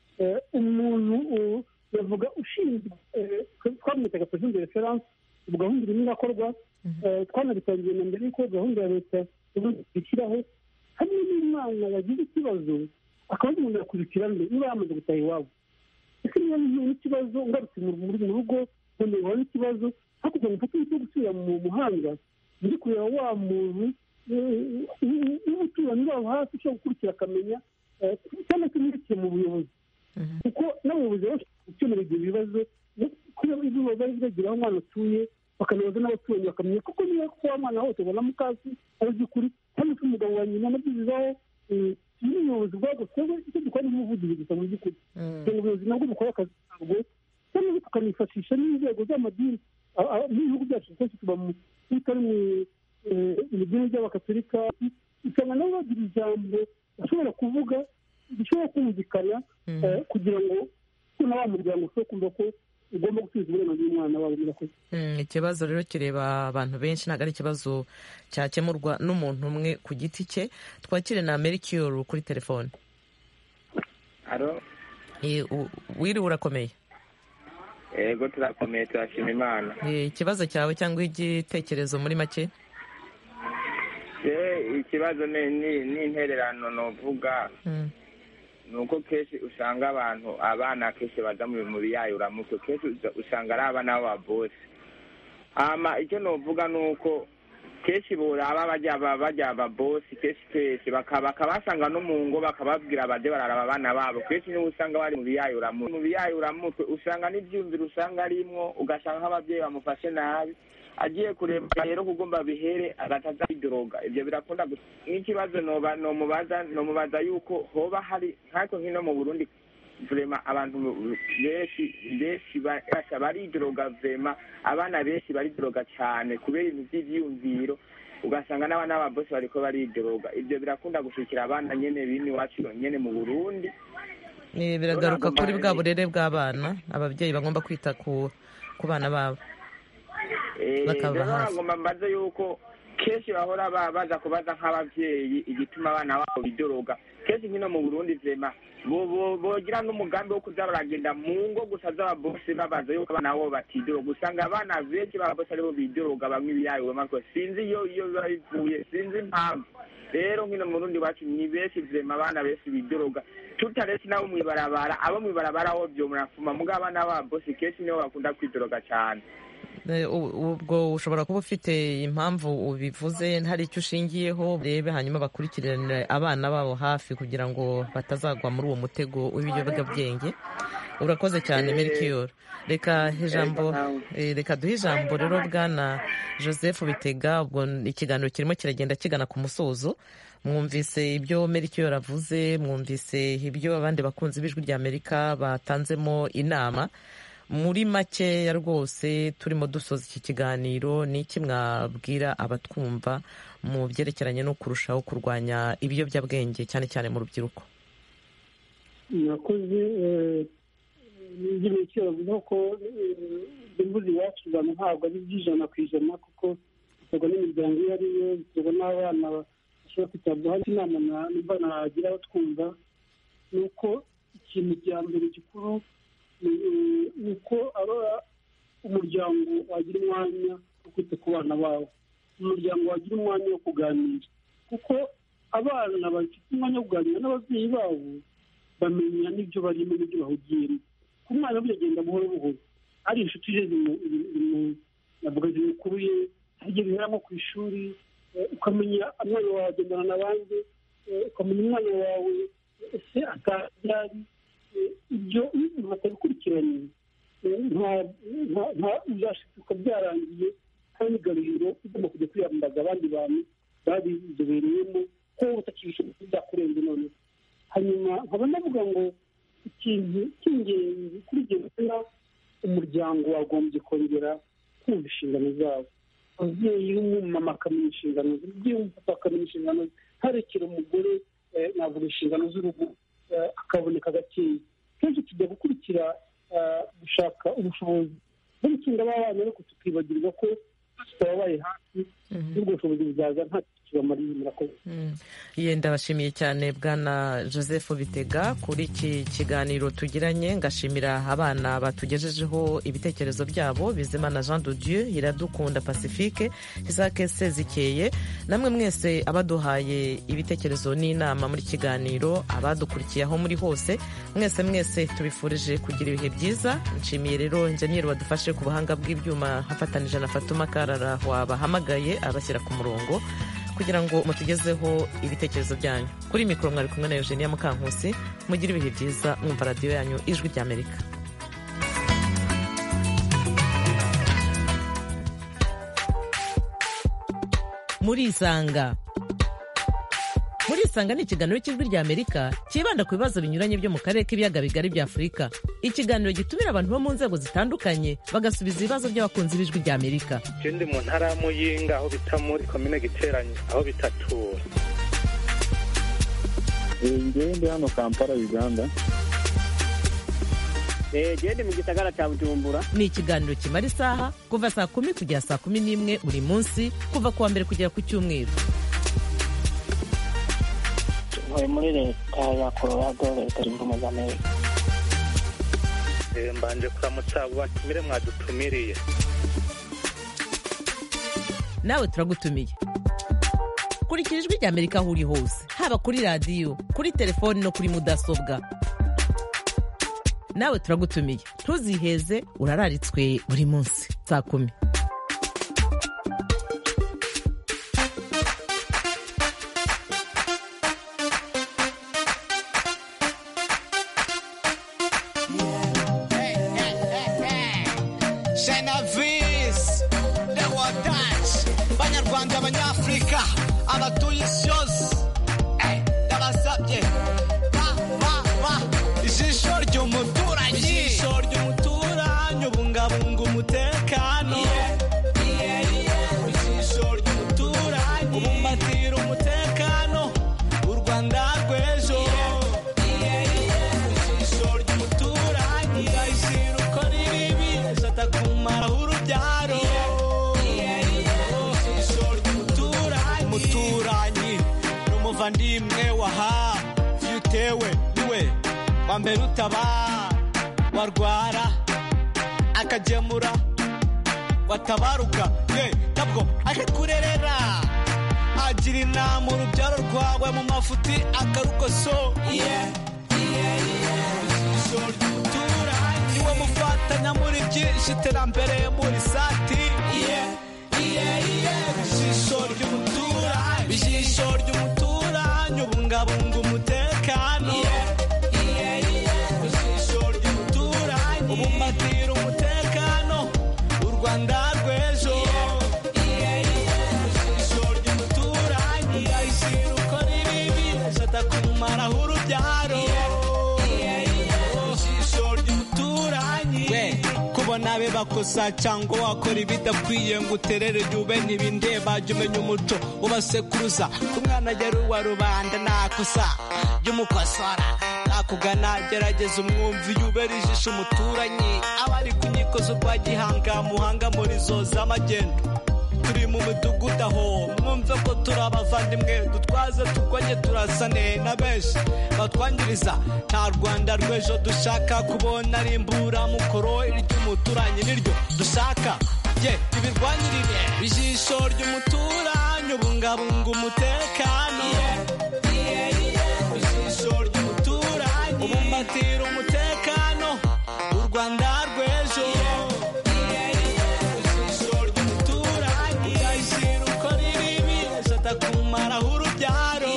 umuntu bavuga ushinzwe, twamwitaga president de reference. ubu gahunda irimo irakorwa, twanabitangiye na mbere y'uko gahunda ya leta ishyiraho. hamwe n'umwana yagize ikibazo akaba umuntu yakurikirana niba yamaze gutaha iwabo. ese niba n'ikibazo ngarutse mu rugo none n'ikibazo, hakurya ngo mfate icyo gusubira mu muhanda, ndi kureba wa muntu n'umuturanyi wabo hafi ushobora gukurikira akamenya, cyangwa se n'ibikiye mu buyobozi, kuko n'abayobozi bashobora gukemura ibyo bibazo. kubera ibyo bari bagiraho umwana utuye, bakanabaza n'abaturanyi bakamenya koko niba ko wa mwana hose ubona mukasi ari by'ukuri, cyangwa se umugabo wa nyina nabyizizaho. n'ubuyobozi bwabwo twebwe icyo dukora ni umuvugizi gusa mu by'ukuri, kugira ngo ubuyobozi nabwo bukore akazi kabwo, cyangwa se tukanifashisha n'inzego z'amadini. n'ibihugu byacu twese tuba tutari mu idini ry'abakatolika, usanga nabo bagira ijambo bashobora kuvuga, bishobora kumvikana, kugira ngo na wa muryango ushobora kumva ko ugomba gusubiza uburenganzira bw'umwana wabo. Murakoze. Ikibazo rero kireba abantu benshi, ntabwo ari ikibazo cyakemurwa n'umuntu umwe ku giti cye. Twakire na Melchior kuri telefone. Wiriwe, urakomeye? Yego turakomeye, turashima Imana. Ikibazo cyawe cyangwa igitekerezo muri make? Ikibazo ni intererano novuga, nuko kenshi usanga abana kenshi baza mu biyayuramutwe, kenshi usanga ari abana b'ababosi. Icyo novuga nuko kenshi boraba bajya ababosi kenshi bakabasanga no mu ngo bakababwira baje bararaba abana babo. Kenshi niho usanga bari mu biyayuramutwe usanga n'ibyumviro usanga arimwo, ugasanga nk'ababyeyi bamufashe nabi, agiye kureba rero kugomba bihere agataza idoroga. Ibyo birakunda n'ikibazo nomubaza yuko hoba hari nk'ako nkino mu Burundi vrema abantu benshi baridoroga, vrema abana benshi baridoroga cyane kubera ibintu by'ivyumviro, ugasanga n'abana b'ababosi bariko baridoroga. Ibyo birakunda gushikira abana nyene bini wacu nyene mu Burundi. Biragaruka kuri bwa burere bw'abana, ababyeyi bagomba kwita ku bana babo bakaba hafi. Ngomba mbaze yuko kenshi bahora baza kubaza nk'ababyeyi igituma abana babo bidoroga. Kenshi nkino mu Burundi vrema bogira n'umugambi wo kuza baragenda mu ngo gusa z'ababosi babaza yuko abana babo batidoroga. Usanga abana benshi b'ababosi aribo bidoroga, bamwe ibiyayuramutwe, sinzi iyo biba bivuye, sinzi impamvu. Rero nkino mu Burundi wacu ni benshi vrema abana benshi bidoroga, tutaretse nabo mwibarabara, abo mwibarabara ho byo murafuma, muga abana b'ababosi kenshi nibo bakunda kwidoroga cyane. Ubwo ushobora kuba ufite impamvu ubivuze, hari icyo ushingiyeho, rebe hanyuma bakurikirane abana babo hafi kugira ngo batazagwa muri uwo mutego w'ibiyobyabwenge. Urakoze cyane Melchior. Reka duhe ijambo rero Bwana Joseph Bitega. Ubwo ikiganiro kirimo kiragenda kigana ku musozo. Mwumvise ibyo Melchior avuze, mwumvise ibyo abandi bakunzi b'Ijwi ry'Amerika batanzemo inama. Muri makeya rwose turimo dusoza iki kiganiro, ni iki mwabwira abatwumva mu byerekeranye no kurushaho kurwanya ibiyobyabwenge cyane cyane mu rubyiruko? Murakoze. N'ibyo bavuga ko imbuzi iwacu abantu ntabwo ari iby'ijana ku ijana, kuko biterwa n'imiryango iyo ariyo, biterwa n'abana bashobora kwitabwaho. Inama nimba nagira aho twumva ni uko ikintu cya mbere gikuru ni uko umuryango wagira umwanya wo kwita ku bana bawo, umuryango wagira umwanya wo kuganira, kuko abana bafite umwanya wo kuganira n'ababyeyi babo bamenya n'ibyo barimo n'ibyo bahugiyemo. Ku mwana byagenda buhoro buhoro, ari inshuti ze navuga zimukuruye, hagiye biheramo ku ishuri, ukamenya umwana wawe agendana n'abandi, ukamenya umwana wawe ese atabyari. Ibyo batabikurikiranye uzashituka byarangiye, kandi igaruriro ugomba kujya kwiyambaza abandi bantu babizobereyemo ko utakibishoboye byakurenze none. Hanyuma nkaba ndavuga ngo ikintu cy'ingenzi kuri ibyo bituma umuryango wagombye kongera kumva inshingano zabo. Ababyeyi w'umumama akamenya inshingano ze, umubyeyi w'umupapa akamenya inshingano ze, ntarekere umugore navuga inshingano z'urugo akaboneka gakeya. Kenshi tujya gukurikira gushaka ubushobozi bwo gutunga abana, ariko tukibagirwa ko tutababaye hafi y'ubwo bushobozi buzaza nta kibamariye. Murakoze. Ndabashimiye cyane Bwana Joseph Bitega kuri iki kiganiro tugiranye. Ngashimira abana batugejejeho ibitekerezo byabo, Bizimana Jean de Dieu, Iradukunda Pacifique, Isaac Sezikeye, namwe mwese abaduhaye ibitekerezo n'inama muri kiganiro, abadukurikiye aho muri hose, mwese tubifurije kugira ibihe byiza. Nshimiye rero injeniyeri wadufashe ku buhanga bw'ibyuma hafatanije na Fatuma Karara wabahamagaye abashyira ku murongo kugira ngo mutugezeho ibitekerezo byanyu. Kuri mikoro mwari kumwe na Eugenia Mukankusi. Mugire ibihe byiza mwumva radiyo yanyu Ijwi ry'Amerika. Murisanga ni ikiganiro cy'Ijwi ry'Amerika cyibanda ku bibazo binyuranye byo mu karere k'ibiyaga bigari bya Afurika. Ikiganiro gitumira abantu bo mu nzego zitandukanye bagasubiza ibibazo by'abakunzi b'Ijwi ry'Amerika. Ndi mu ntara ya Muyinga aho bita muri komine Giteranyi aho bitatura. Ndi hano Kampala, Uganda. gende mu gisagara cya Bujumbura. Ni ikiganiro kimara isaha kuva saa 10 kugera saa 11 buri munsi kuva kuwa mbere kugera ku cyumweru. Muri leta ya Colorado leta y'Ubumwe z'Amerika. Mbanje kuramutsa batumire mwadutumiriye. Nawe turagutumiye. Kurikira Ijwi ry'Amerika aho uri hose, haba kuri radio, kuri telefoni no kuri mudasobwa. Nawe turagutumiye, ntuziheze, urararitswe buri munsi saa 10. Abanyafrika abatuye isi yose ndabasabye ijisho ry'umuturanyi ubungabunga umutekano, ijisho ry'umuturanyi ubumbatira umutekano u Rwanda rw'ejo, ijisho ry'umuturanyi ugahishira ukora ibibi atakumaraho urubyaro. Umuturanyi n'umuvandimwe waha iyo utewe niwe wa mbere utabara, warwara akagemura, watabaruka ntabwo akakurerera, agira inama urubyaro rwawe mu mafuti akarukoso. Ijisho ry'umuturanyi niwe mufatanya muri byinshi iterambere muri sati. Ijisho ry'umuturanyi ubungabunga umutekano, ijisho ry'umuturanyi ubumbatira umutekano u Rwanda rw'ejo, ijisho ry'umuturanyi ugahishira ukora ibibi atakumaraho urubyaro. Ijisho ry'umuturanyi kubona be bakosa cyangwa wakora ibidakwiye ngo uterere jyube ntibindeba, jya umenya umuco ubasekuruza ku mwana agera uwa rubanda nakosa jya umukosora, nakugana gerageza umwumvi yubera ijisho umuturanyi, abari ku nkiko z'urwa Gihanga Muhanga muri zo z'amagendo. Turi mu midugudu aho mwumve ko turi abavandimwe, dutwaze turwanye turasane na benshi batwangiriza. Nta Rwanda rw'ejo dushaka kubona ari imburamukoro, iry'umuturanyi niryo dushaka ibirwanyirire. Ijisho ry'umuturanyi ubungabunga umutekano, ijisho ry'umuturanyi ubumbatira umutekano u Rwanda rw'ejo, kumaraho urubyaro.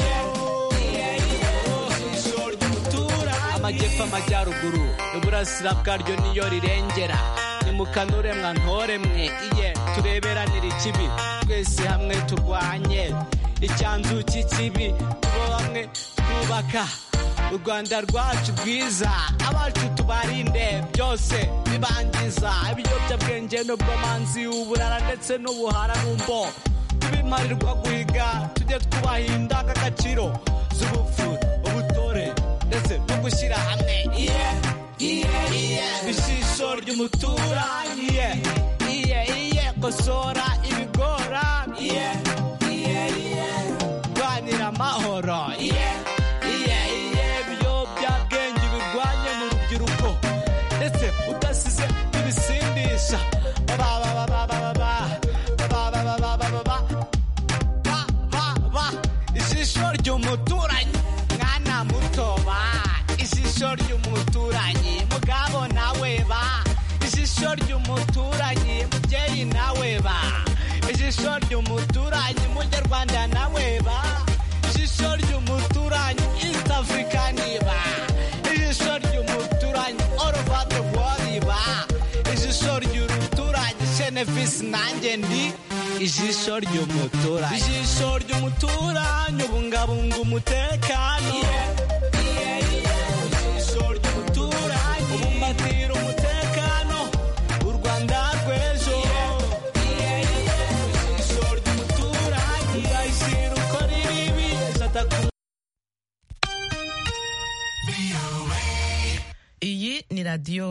Amajyepfo amajyaruguru iburasira bwaryo niyo rirengera, nimukanure mwa ntore mwe tureberanira ikibi, twese hamwe turwanye icyanzu cy'ikibi, tubo bamwe twubaka u Rwanda rwacu rwiza, abacu tubarinde byose bibangiza, ibiyobyabwenge n'ubwomanzi, uburara ndetse n'ubuhara n'umbo, tubimarirwa guhiga, tujye twubaha indangagaciro z'ubupfu, ubutore ndetse no gushyira hamwe. Ijisho ry'umuturanyi kosora ibigora, rwanira amahoro, ibiyobyabwenge birwanye mu rubyiruko ndetse udasize ibisindisha. Ijisho ry'umuturanyi mwana mutoba, ijisho ry'umuturanyi mugabo nawe ba, ijisho ry'umuturanyi mubyeyi nawe ba, ijisho ry'umuturanyi munyarwanda nawe ba, ijisho ry'umuturanyi East African ba, ijisho ry'umuturanyi all over the world ba, ijisho ry'umuturanyi Senefisi nanjye ndi ijisho ry'umuturanyi. Ijisho ry'umuturanyi ubungabunga umutekano, ijisho ry'umuturanyi ubumbatira umutekano u Rwanda rw'ejo, ijisho ry'umuturanyi ugahishira ukora ibibi atakumaraho. Iyi ni radio